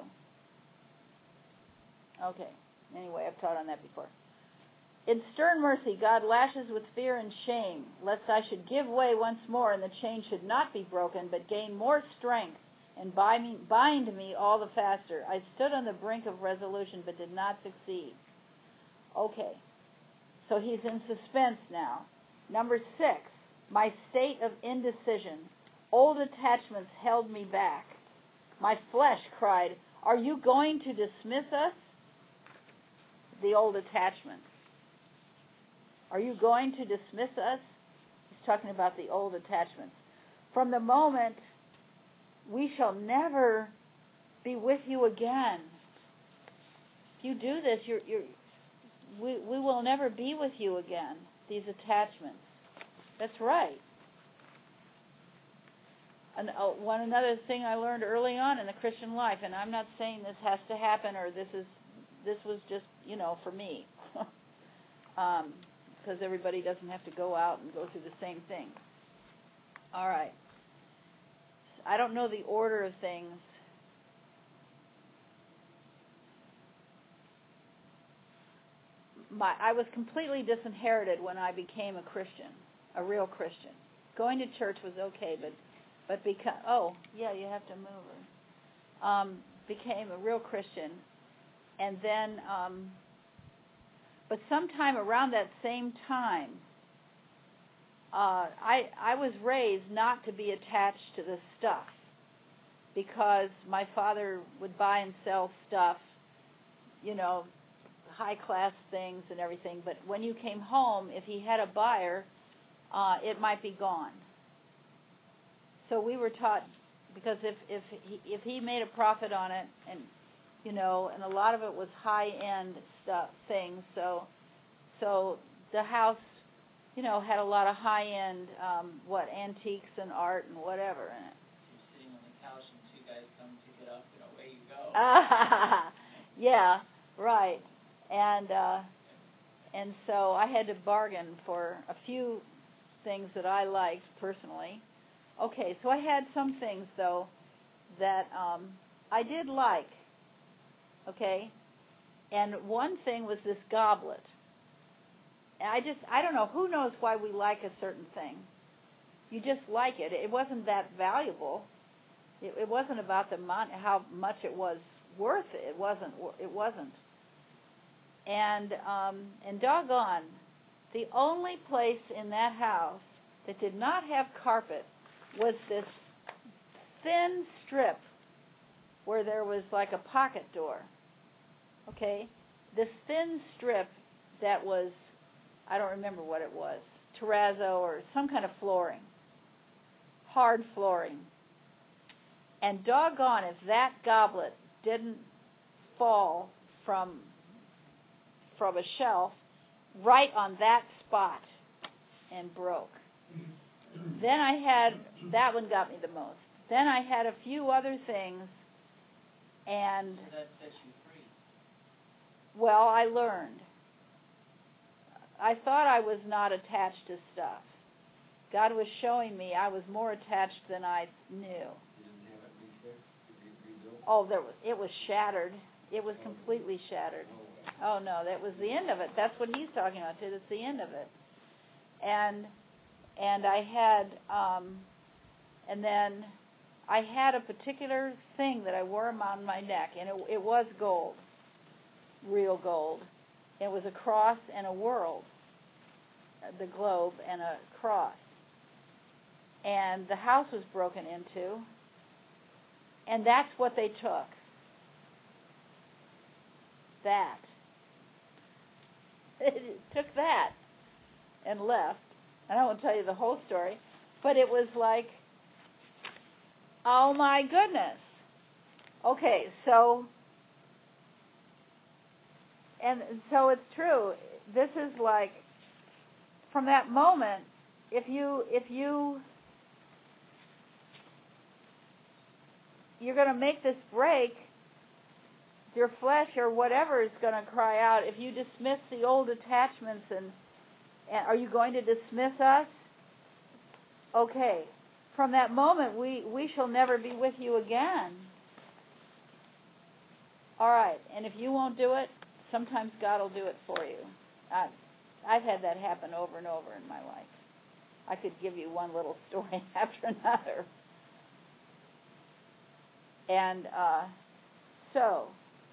Okay. Anyway, I've taught on that before. In stern mercy, God lashes with fear and shame, lest I should give way once more, and the chain should not be broken, but gain more strength, and bind me, bind me all the faster. I stood on the brink of resolution, but did not succeed. Okay. So he's in suspense now. Number six, my state of indecision. Old attachments held me back. My flesh cried, are you going to dismiss us? The old attachments. Are you going to dismiss us? He's talking about the old attachments. From the moment, we shall never be with you again. If you do this, you're, you're, we, we will never be with you again, these attachments. That's right. And uh, one another thing I learned early on in the Christian life, and I'm not saying this has to happen or this is this was just, you know, for me. um, because everybody doesn't have to go out and go through the same thing. All right. I don't know the order of things. My, I was completely disinherited when I became a Christian, a real Christian. Going to church was okay, but but because oh yeah, you have to move her. Um, became a real Christian, and then um, but sometime around that same time, uh, I I was raised not to be attached to the stuff, because my father would buy and sell stuff, you know, high class things and everything. But when you came home, if he had a buyer, uh, it might be gone. So we were taught, because if if he, if he made a profit on it, and you know, and a lot of it was high end stuff things, so so the house, you know, had a lot of high end um, what antiques and art and whatever in it. You're sitting on the couch and two guys come pick it up, and away you go. Yeah, right. And uh, and so I had to bargain for a few things that I liked personally. Okay, so I had some things, though, that um, I did like, okay? And one thing was this goblet. And I just, I don't know, who knows why we like a certain thing. You just like it. It wasn't that valuable. It, it wasn't about the mon- how much it was worth it. It wasn't, it wasn't. And, um, and doggone, the only place in that house that did not have carpet was this thin strip where there was like a pocket door. Okay? This thin strip that was, I don't remember what it was, terrazzo or some kind of flooring. Hard flooring. And doggone if that goblet didn't fall from from a shelf right on that spot and broke. Then I had, that one got me the most. Then I had a few other things, and So that sets you free. well, I learned. I thought I was not attached to stuff. God was showing me I was more attached than I knew. You didn't have it refixed, re- rebuilt? Oh, there was, it was shattered. It was completely shattered. Oh, no, that was the end of it. That's what he's talking about, too. That's the end of it. And and I had, um, and then I had a particular thing that I wore around my neck, and it, it was gold, real gold. It was a cross and a world, the globe and a cross. And the house was broken into, and that's what they took. That. It took that and left. And I won't tell you the whole story, but it was like, oh my goodness. Okay, so, and so it's true. This is like, from that moment, if you, if you, you're going to make this break, your flesh or whatever is going to cry out. If you dismiss the old attachments, and, and are you going to dismiss us? Okay. From that moment, we, we shall never be with you again. All right. And if you won't do it, sometimes God will do it for you. I, I've had that happen over and over in my life. I could give you one little story after another. And uh, so...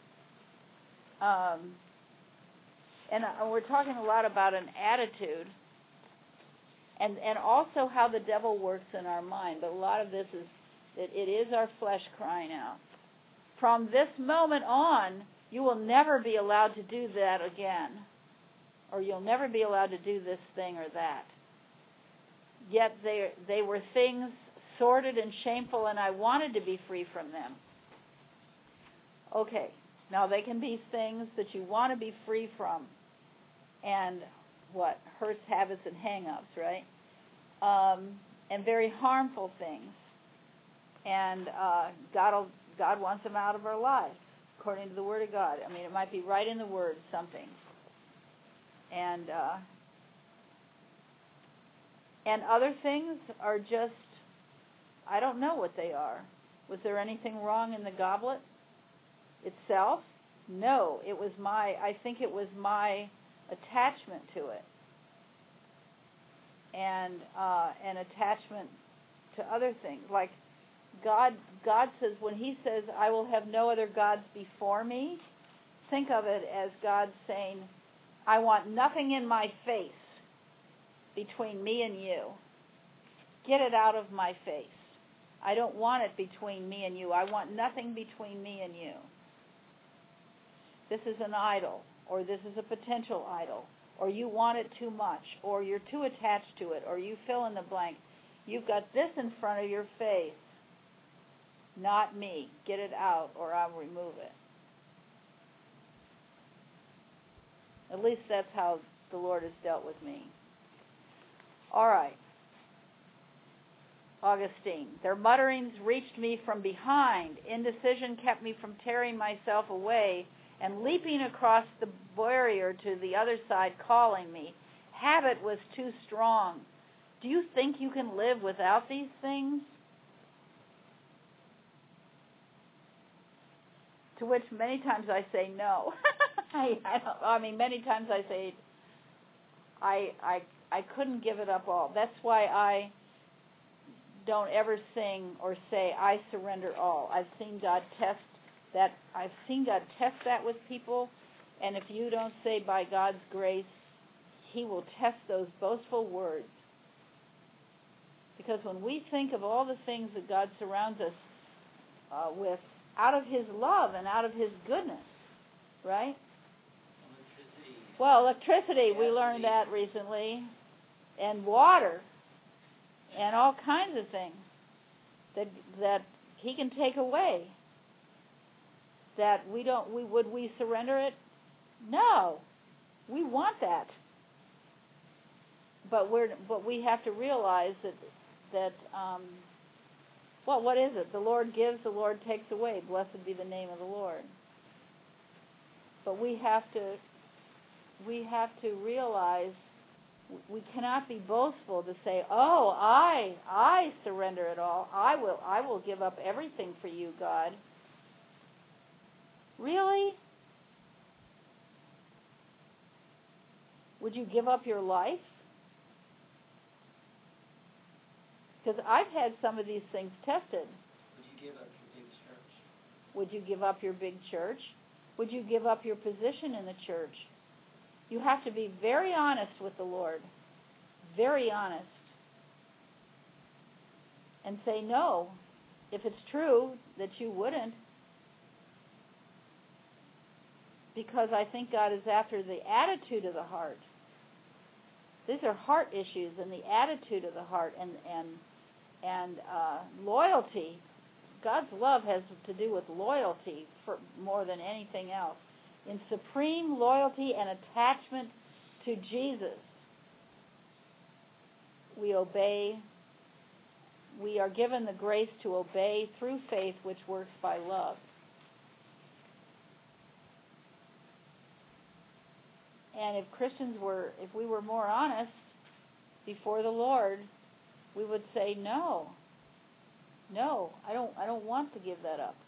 Um, and uh, we're talking a lot about an attitude, and and also how the devil works in our mind. But a lot of this is that it is our flesh crying out. From this moment on, you will never be allowed to do that again, or you'll never be allowed to do this thing or that. Yet they they were things sordid and shameful, and I wanted to be free from them. Okay. Now, they can be things that you want to be free from, and what? Hurts, habits, and hang-ups, right? Um, and very harmful things. And uh, God, God wants them out of our lives, according to the Word of God. I mean, it might be right in the Word, something. And, uh, and other things are just, I don't know what they are. Was there anything wrong in the goblet itself? No, it was my, I think it was my attachment to it. And uh, an attachment to other things. Like God, God says, when he says, I will have no other gods before me, think of it as God saying, I want nothing in my face. between me and you. Get it out of my face. I don't want it between me and you. I want nothing between me and you. This is an idol, or this is a potential idol, or you want it too much, or you're too attached to it, or you fill in the blank. You've got this in front of your face, not me. Get it out, or I'll remove it. At least that's how the Lord has dealt with me. All right. Augustine. Their mutterings reached me from behind. Indecision kept me from tearing myself away and leaping across the barrier to the other side, calling me. Habit was too strong. Do you think you can live without these things? To which many times I say no. I, I, don't, I mean, many times I say I, I, I couldn't give it up all. That's why I don't ever sing or say I surrender all. I've seen God test that. I've seen God test that with people, and if you don't say by God's grace, He will test those boastful words. Because when we think of all the things that God surrounds us uh, with, out of His love and out of His goodness, right? Electricity. Well, electricity, we Gasoline. learned that recently, and water, and all kinds of things that that He can take away. That we don't, we would we surrender it? No, we want that, but we're but we have to realize that that um, well, what is it? The Lord gives, the Lord takes away. Blessed be the name of the Lord. But we have to we have to realize we cannot be boastful to say, "Oh, I I surrender it all. I will I will give up everything for you, God." Really? Would you give up your life? Because I've had some of these things tested. Would you give up your big church? Would you give up your big church? Would you give up your position in the church? You have to be very honest with the Lord. Very honest. And say no. If it's true that you wouldn't. Because I think God is after the attitude of the heart. These are heart issues, and the attitude of the heart, and and and uh, loyalty. God's love has to do with loyalty for more than anything else. In supreme loyalty and attachment to Jesus, we obey. We are given the grace to obey through faith, which works by love. And if Christians were, if we were more honest before the Lord, we would say, no, no, I don't, I don't want to give that up.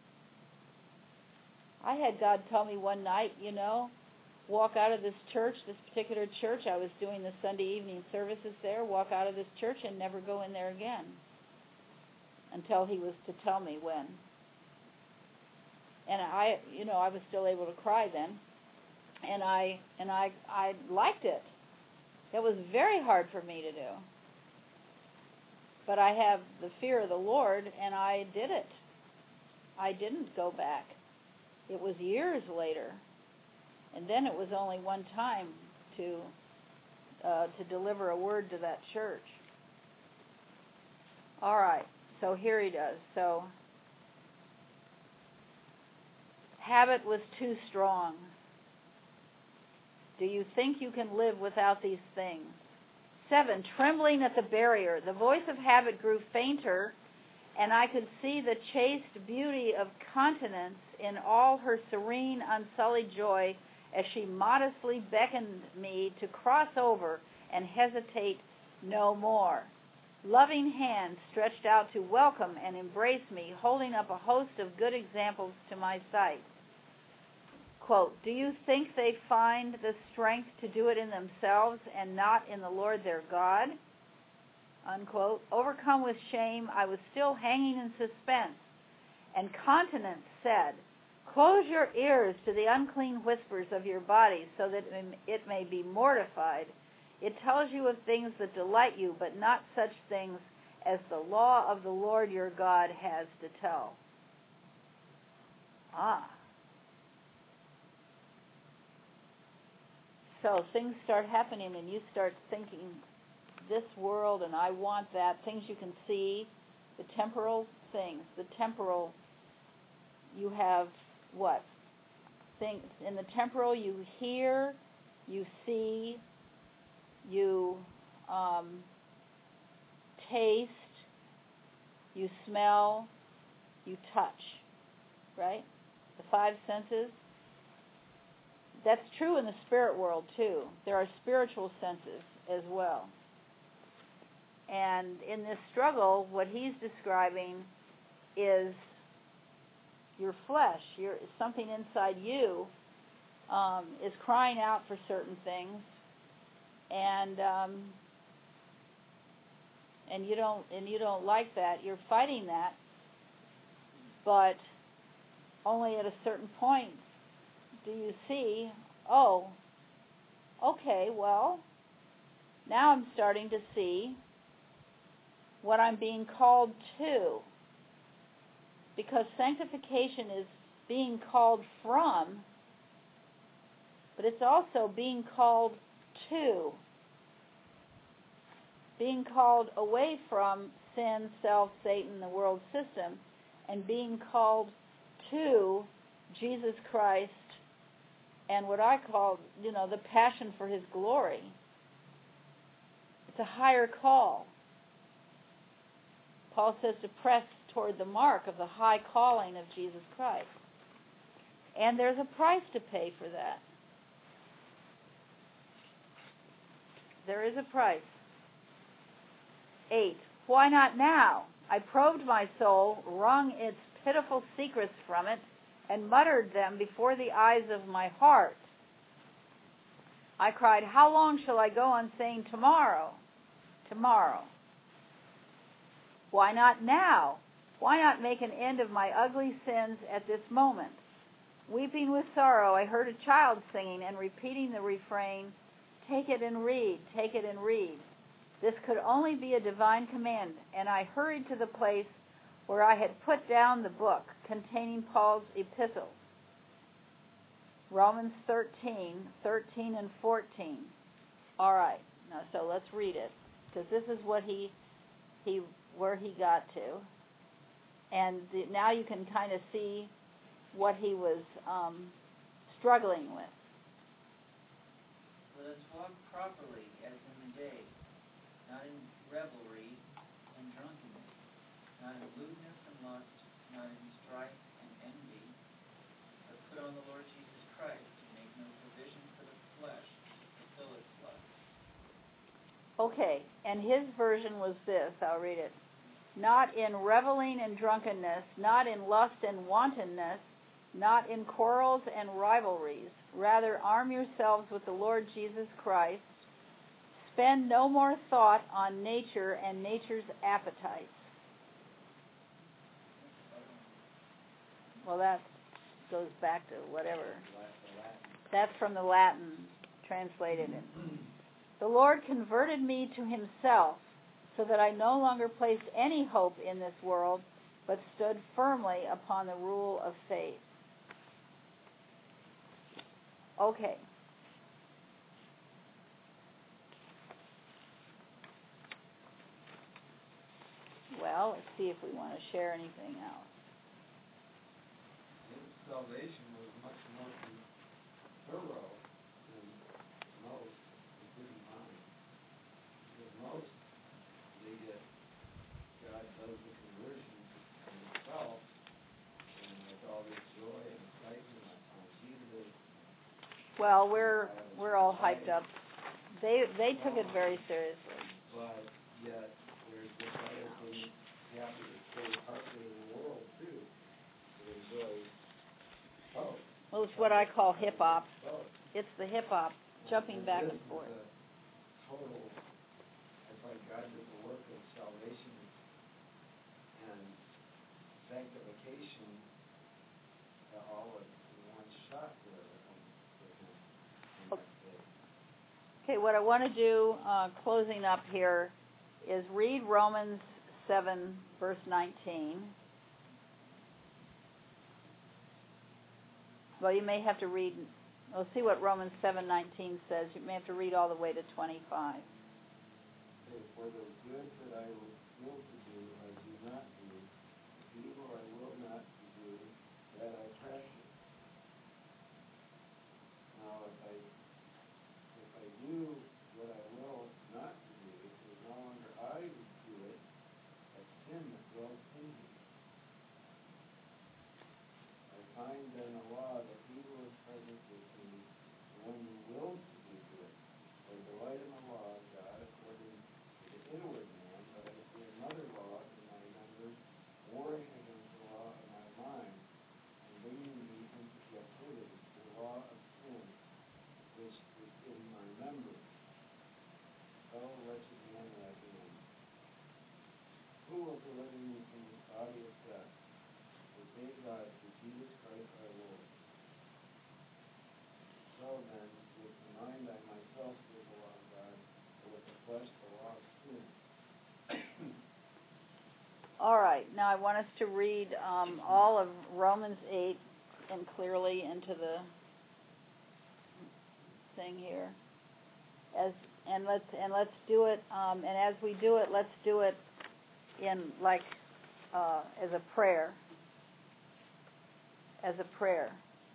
I had God tell me one night, you know, walk out of this church, this particular church. I was doing the Sunday evening services there. Walk out of this church and never go in there again, until He was to tell me when. And I, you know, I was still able to cry then. And I and I I liked it. It was very hard for me to do. But I have the fear of the Lord, and I did it. I didn't go back. It was years later, and then it was only one time to uh, to deliver a word to that church. All right. So here he does. So habit was too strong. Do you think you can live without these things? Seven, trembling at the barrier. The voice of habit grew fainter, and I could see the chaste beauty of continence in all her serene, unsullied joy as she modestly beckoned me to cross over and hesitate no more. Loving hands stretched out to welcome and embrace me, holding up a host of good examples to my sight. Quote, do you think they find the strength to do it in themselves and not in the Lord their God? Unquote. Overcome with shame, I was still hanging in suspense, and continence said, close your ears to the unclean whispers of your bodies so that it may be mortified. It tells you of things that delight you, but not such things as the law of the Lord your God has to tell. Ah. So things start happening and you start thinking, this world and I want that, things you can see, the temporal things, the temporal, you have what? Things in the temporal you hear, you see, you um, taste, you smell, you touch, right? The five senses. That's true in the spirit world too. There are spiritual senses as well. And in this struggle, what he's describing is your flesh, your something inside you um, is crying out for certain things, and um, and you don't and you don't like that. You're fighting that, but only at a certain point do you see, oh, okay, well, now I'm starting to see what I'm being called to. Because sanctification is being called from, but it's also being called to. Being called away from sin, self, Satan, the world system, and being called to Jesus Christ and what I call, you know, the passion for His glory. It's a higher call. Paul says to press toward the mark of the high calling of Jesus Christ. And there's a price to pay for that. There is a price. Eight. Why not now? I probed my soul, wrung its pitiful secrets from it, and muttered them before the eyes of my heart. I cried, how long shall I go on saying tomorrow? Tomorrow. Why not now? Why not make an end of my ugly sins at this moment? Weeping with sorrow, I heard a child singing and repeating the refrain, take it and read, take it and read. This could only be a divine command, and I hurried to the place where I had put down the book containing Paul's epistles. Romans thirteen, thirteen and fourteen. All right, now so let's read it, because this is what he, he, where he got to. And the, now you can kind of see what he was um, struggling with. Let us walk properly as in the day, not in revelry and drunkenness, not in lewdness and lust, not in strife and envy, but put on the Lord Jesus Christ, and make no provision for the flesh to fulfill its lust. Okay, and his version was this, I'll read it. Not in reveling and drunkenness, not in lust and wantonness, not in quarrels and rivalries. Rather, arm yourselves with the Lord Jesus Christ. Spend no more thought on nature and nature's appetites. Well, that goes back to whatever. That's from the Latin, translated it. The Lord converted me to Himself, so that I no longer placed any hope in this world, but stood firmly upon the rule of faith. Okay. Well, let's see if we want to share anything else. His salvation was much more thorough than most, including mine. Because most, they get, God does the conversion in Himself, and with all this joy and excitement on Jesus. Well, we're we're all hyped up. They they took it very seriously. But yet, there's this other thing happening that's very partially in the world too. There's really oh. Well, it's what I call hip hop. Oh. It's the hip hop, jumping back and forth. Total. It's like God did the work of salvation and sanctification all in one shot there with Him. Okay, what I want to do, uh, closing up here, is read Romans seven, verse nineteen. Well, you may have to read, we'll see what Romans seven nineteen says. You may have to read all the way to twenty-five. Okay, for the good that I will will to do, I do not do. The evil I will not do, that I practice. Now, if I if I do what I will not to do, it is no longer I who do it, but sin that dwells in me. I find then a law that evil is present with me, the one who wills to do good. For I delight in the law of God according to the inward man, but I see another law in my members, warring against the law of my mind, and bringing me into captivity to the law of sin, which is in my members. O wretched man that I am, who will deliver me from this body of death? O thank God through Jesus Christ our Lord. So then, with the mind I myself serve the law of God, but with the flesh the law of sin. All right, now I want us to read um, all of Romans eight and clearly into the thing here. As and let's and let's do it. Um, and as we do it, let's do it in like uh, as a prayer. As a prayer.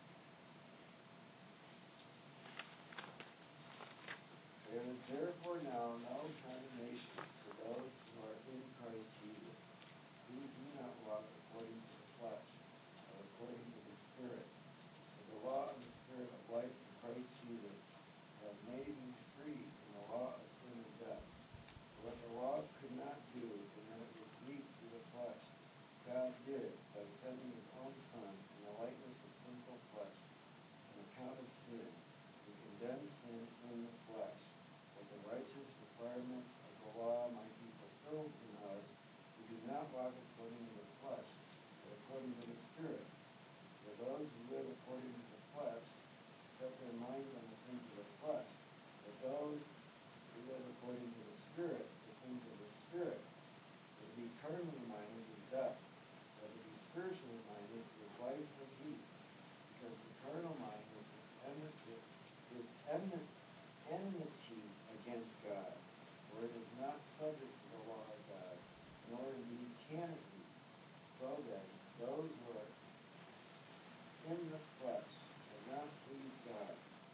There is therefore now no condemnation for those who are in Christ Jesus, who do not walk according to the flesh, but according to the Spirit. For the law of the Spirit of life in Christ Jesus has made me free from the law of sin and death. For what the law could not do, in that it was weak through the flesh, God did by sending his own Son in the likeness of sinful flesh, on account of sin, to condemn sin in the flesh, that the righteous requirement of the law might be fulfilled in us, who do not walk according to the flesh, but according to the Spirit. For those who live according to the flesh set their minds on the things of the flesh, but those who live according to the Spirit, the things of the Spirit. For to be carnally minded is death, but to be spiritually minded is life and peace. Because the carnal mind is enmity, is enmity, enmity against God, for it is not subject to the law of God, nor indeed can it be. So then, those who are in the flesh cannot please God.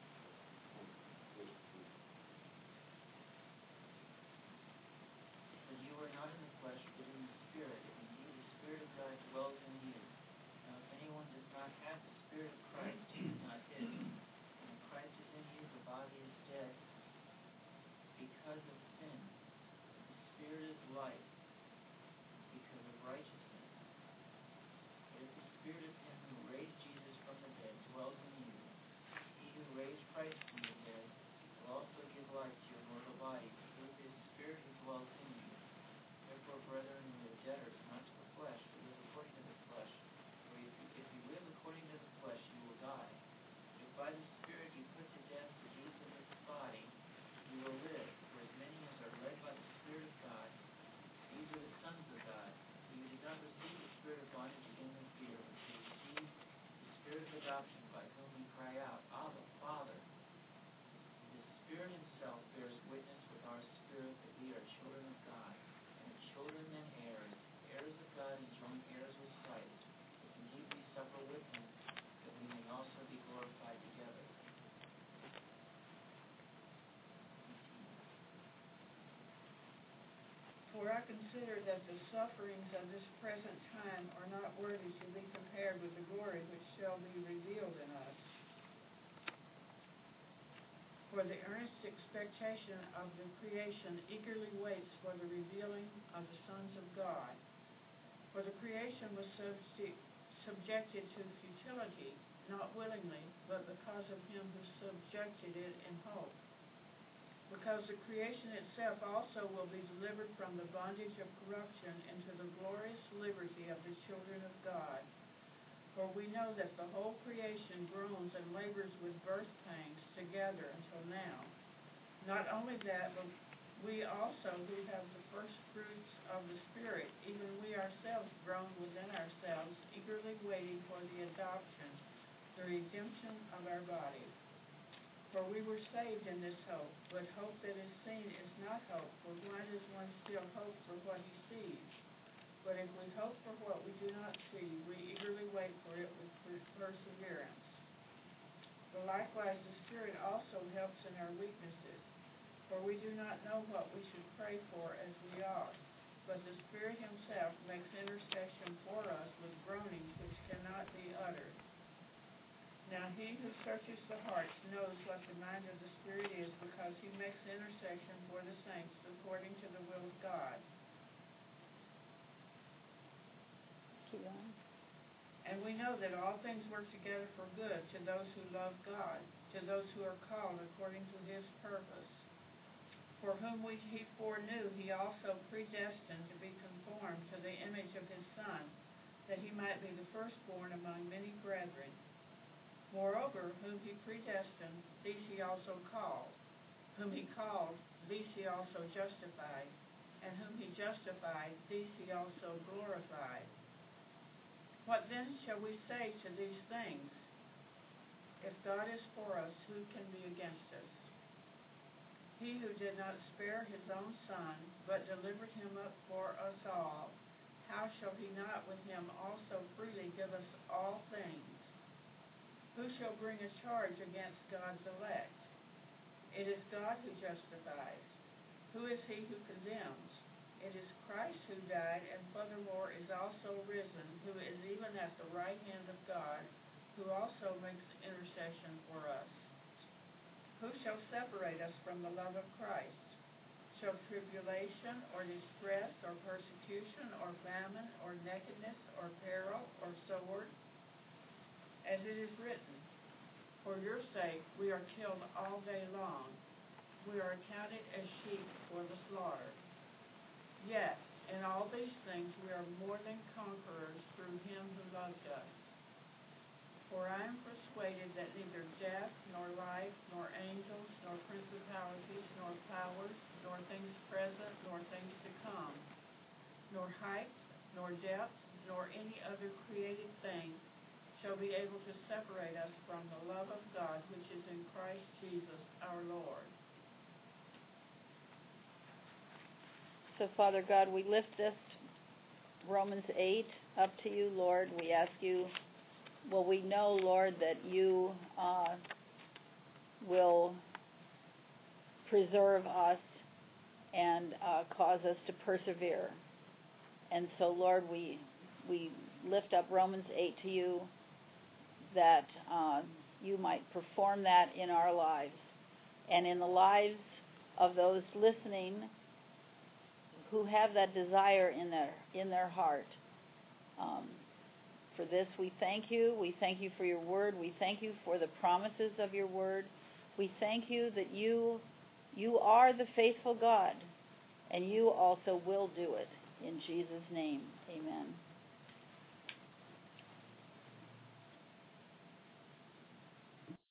For you are not in the flesh, but in the Spirit, and indeed the Spirit of God dwells in you. Now if anyone does not have the Spirit of Christ, he is not his. And if Christ is in you, the body is dead because of sin. The Spirit is life because of righteousness. But if the Spirit of him who raised Jesus from the dead dwells in you, he who raised Christ from the dead will also give life to your mortal body through his Spirit who dwells in you. Therefore, brethren, we are debtors, not to the flesh, but live according to the flesh. For if you, if you live according to the flesh, you will die. But if by the Spirit you put to death the deeds of the body, you will live. For as many as are led by the Spirit of God, these are the sons of God. For you did not receive the spirit of bondage again in fear, but you received the Spirit of adoption, by whom we cry out, Abba, Father. The Spirit himself bears witness with our spirit that we are children of God. And if children, then heirs, heirs of God and joint heirs with Christ, if indeed we suffer with him, that we may also be glorified together. For I consider that the sufferings of this present time are not worthy to be compared with the glory which shall be revealed in us. For the earnest expectation of the creation eagerly waits for the revealing of the sons of God. For the creation was subject, subjected to futility, not willingly, but because of him who subjected it in hope. Because the creation itself also will be delivered from the bondage of corruption into the glorious liberty of the children of God. For we know that the whole creation groans and labors with birth pangs together until now. Not only that, but we also who have the first fruits of the Spirit, even we ourselves groan within ourselves, eagerly waiting for the adoption, the redemption of our body. For we were saved in this hope, but hope that is seen is not hope, for why does one still hope for what he sees? But if we hope for what we do not see, we eagerly wait for it with perseverance. But likewise the Spirit also helps in our weaknesses. For we do not know what we should pray for as we ought, but the Spirit himself makes intercession for us with groanings which cannot be uttered. Now he who searches the hearts knows what the mind of the Spirit is, because he makes intercession for the saints according to the will of God. Keep going. And we know that all things work together for good to those who love God, to those who are called according to his purpose. For whom we, he foreknew, he also predestined to be conformed to the image of his Son, that he might be the firstborn among many brethren. Moreover, whom he predestined, these he also called. Whom he called, these he also justified. And whom he justified, these he also glorified. What then shall we say to these things? If God is for us, who can be against us? He who did not spare his own Son, but delivered him up for us all, how shall he not with him also freely give us all things? Who shall bring a charge against God's elect? It is God who justifies. Who is he who condemns? It is Christ who died, and furthermore is also risen, who is even at the right hand of God, who also makes intercession for us. Who shall separate us from the love of Christ? Shall tribulation, or distress, or persecution, or famine, or nakedness, or peril, or sword? As it is written, for your sake we are killed all day long. We are accounted as sheep for the slaughter. Yet, in all these things we are more than conquerors through him who loved us. For I am persuaded that neither death, nor life, nor angels, nor principalities, nor powers, nor things present, nor things to come, nor height, nor depth, nor any other created thing shall be able to separate us from the love of God which is in Christ Jesus our Lord. So, Father God, we lift this Romans eight up to you, Lord. We ask you, well, we know, Lord, that you uh, will preserve us and uh, cause us to persevere. And so, Lord, we we lift up Romans eight to you, that uh, you might perform that in our lives and in the lives of those listening who have that desire in their in their heart. Um, for this, we thank you. We thank you for your word. We thank you for the promises of your word. We thank you that you you are the faithful God, and you also will do it. In Jesus' name, amen.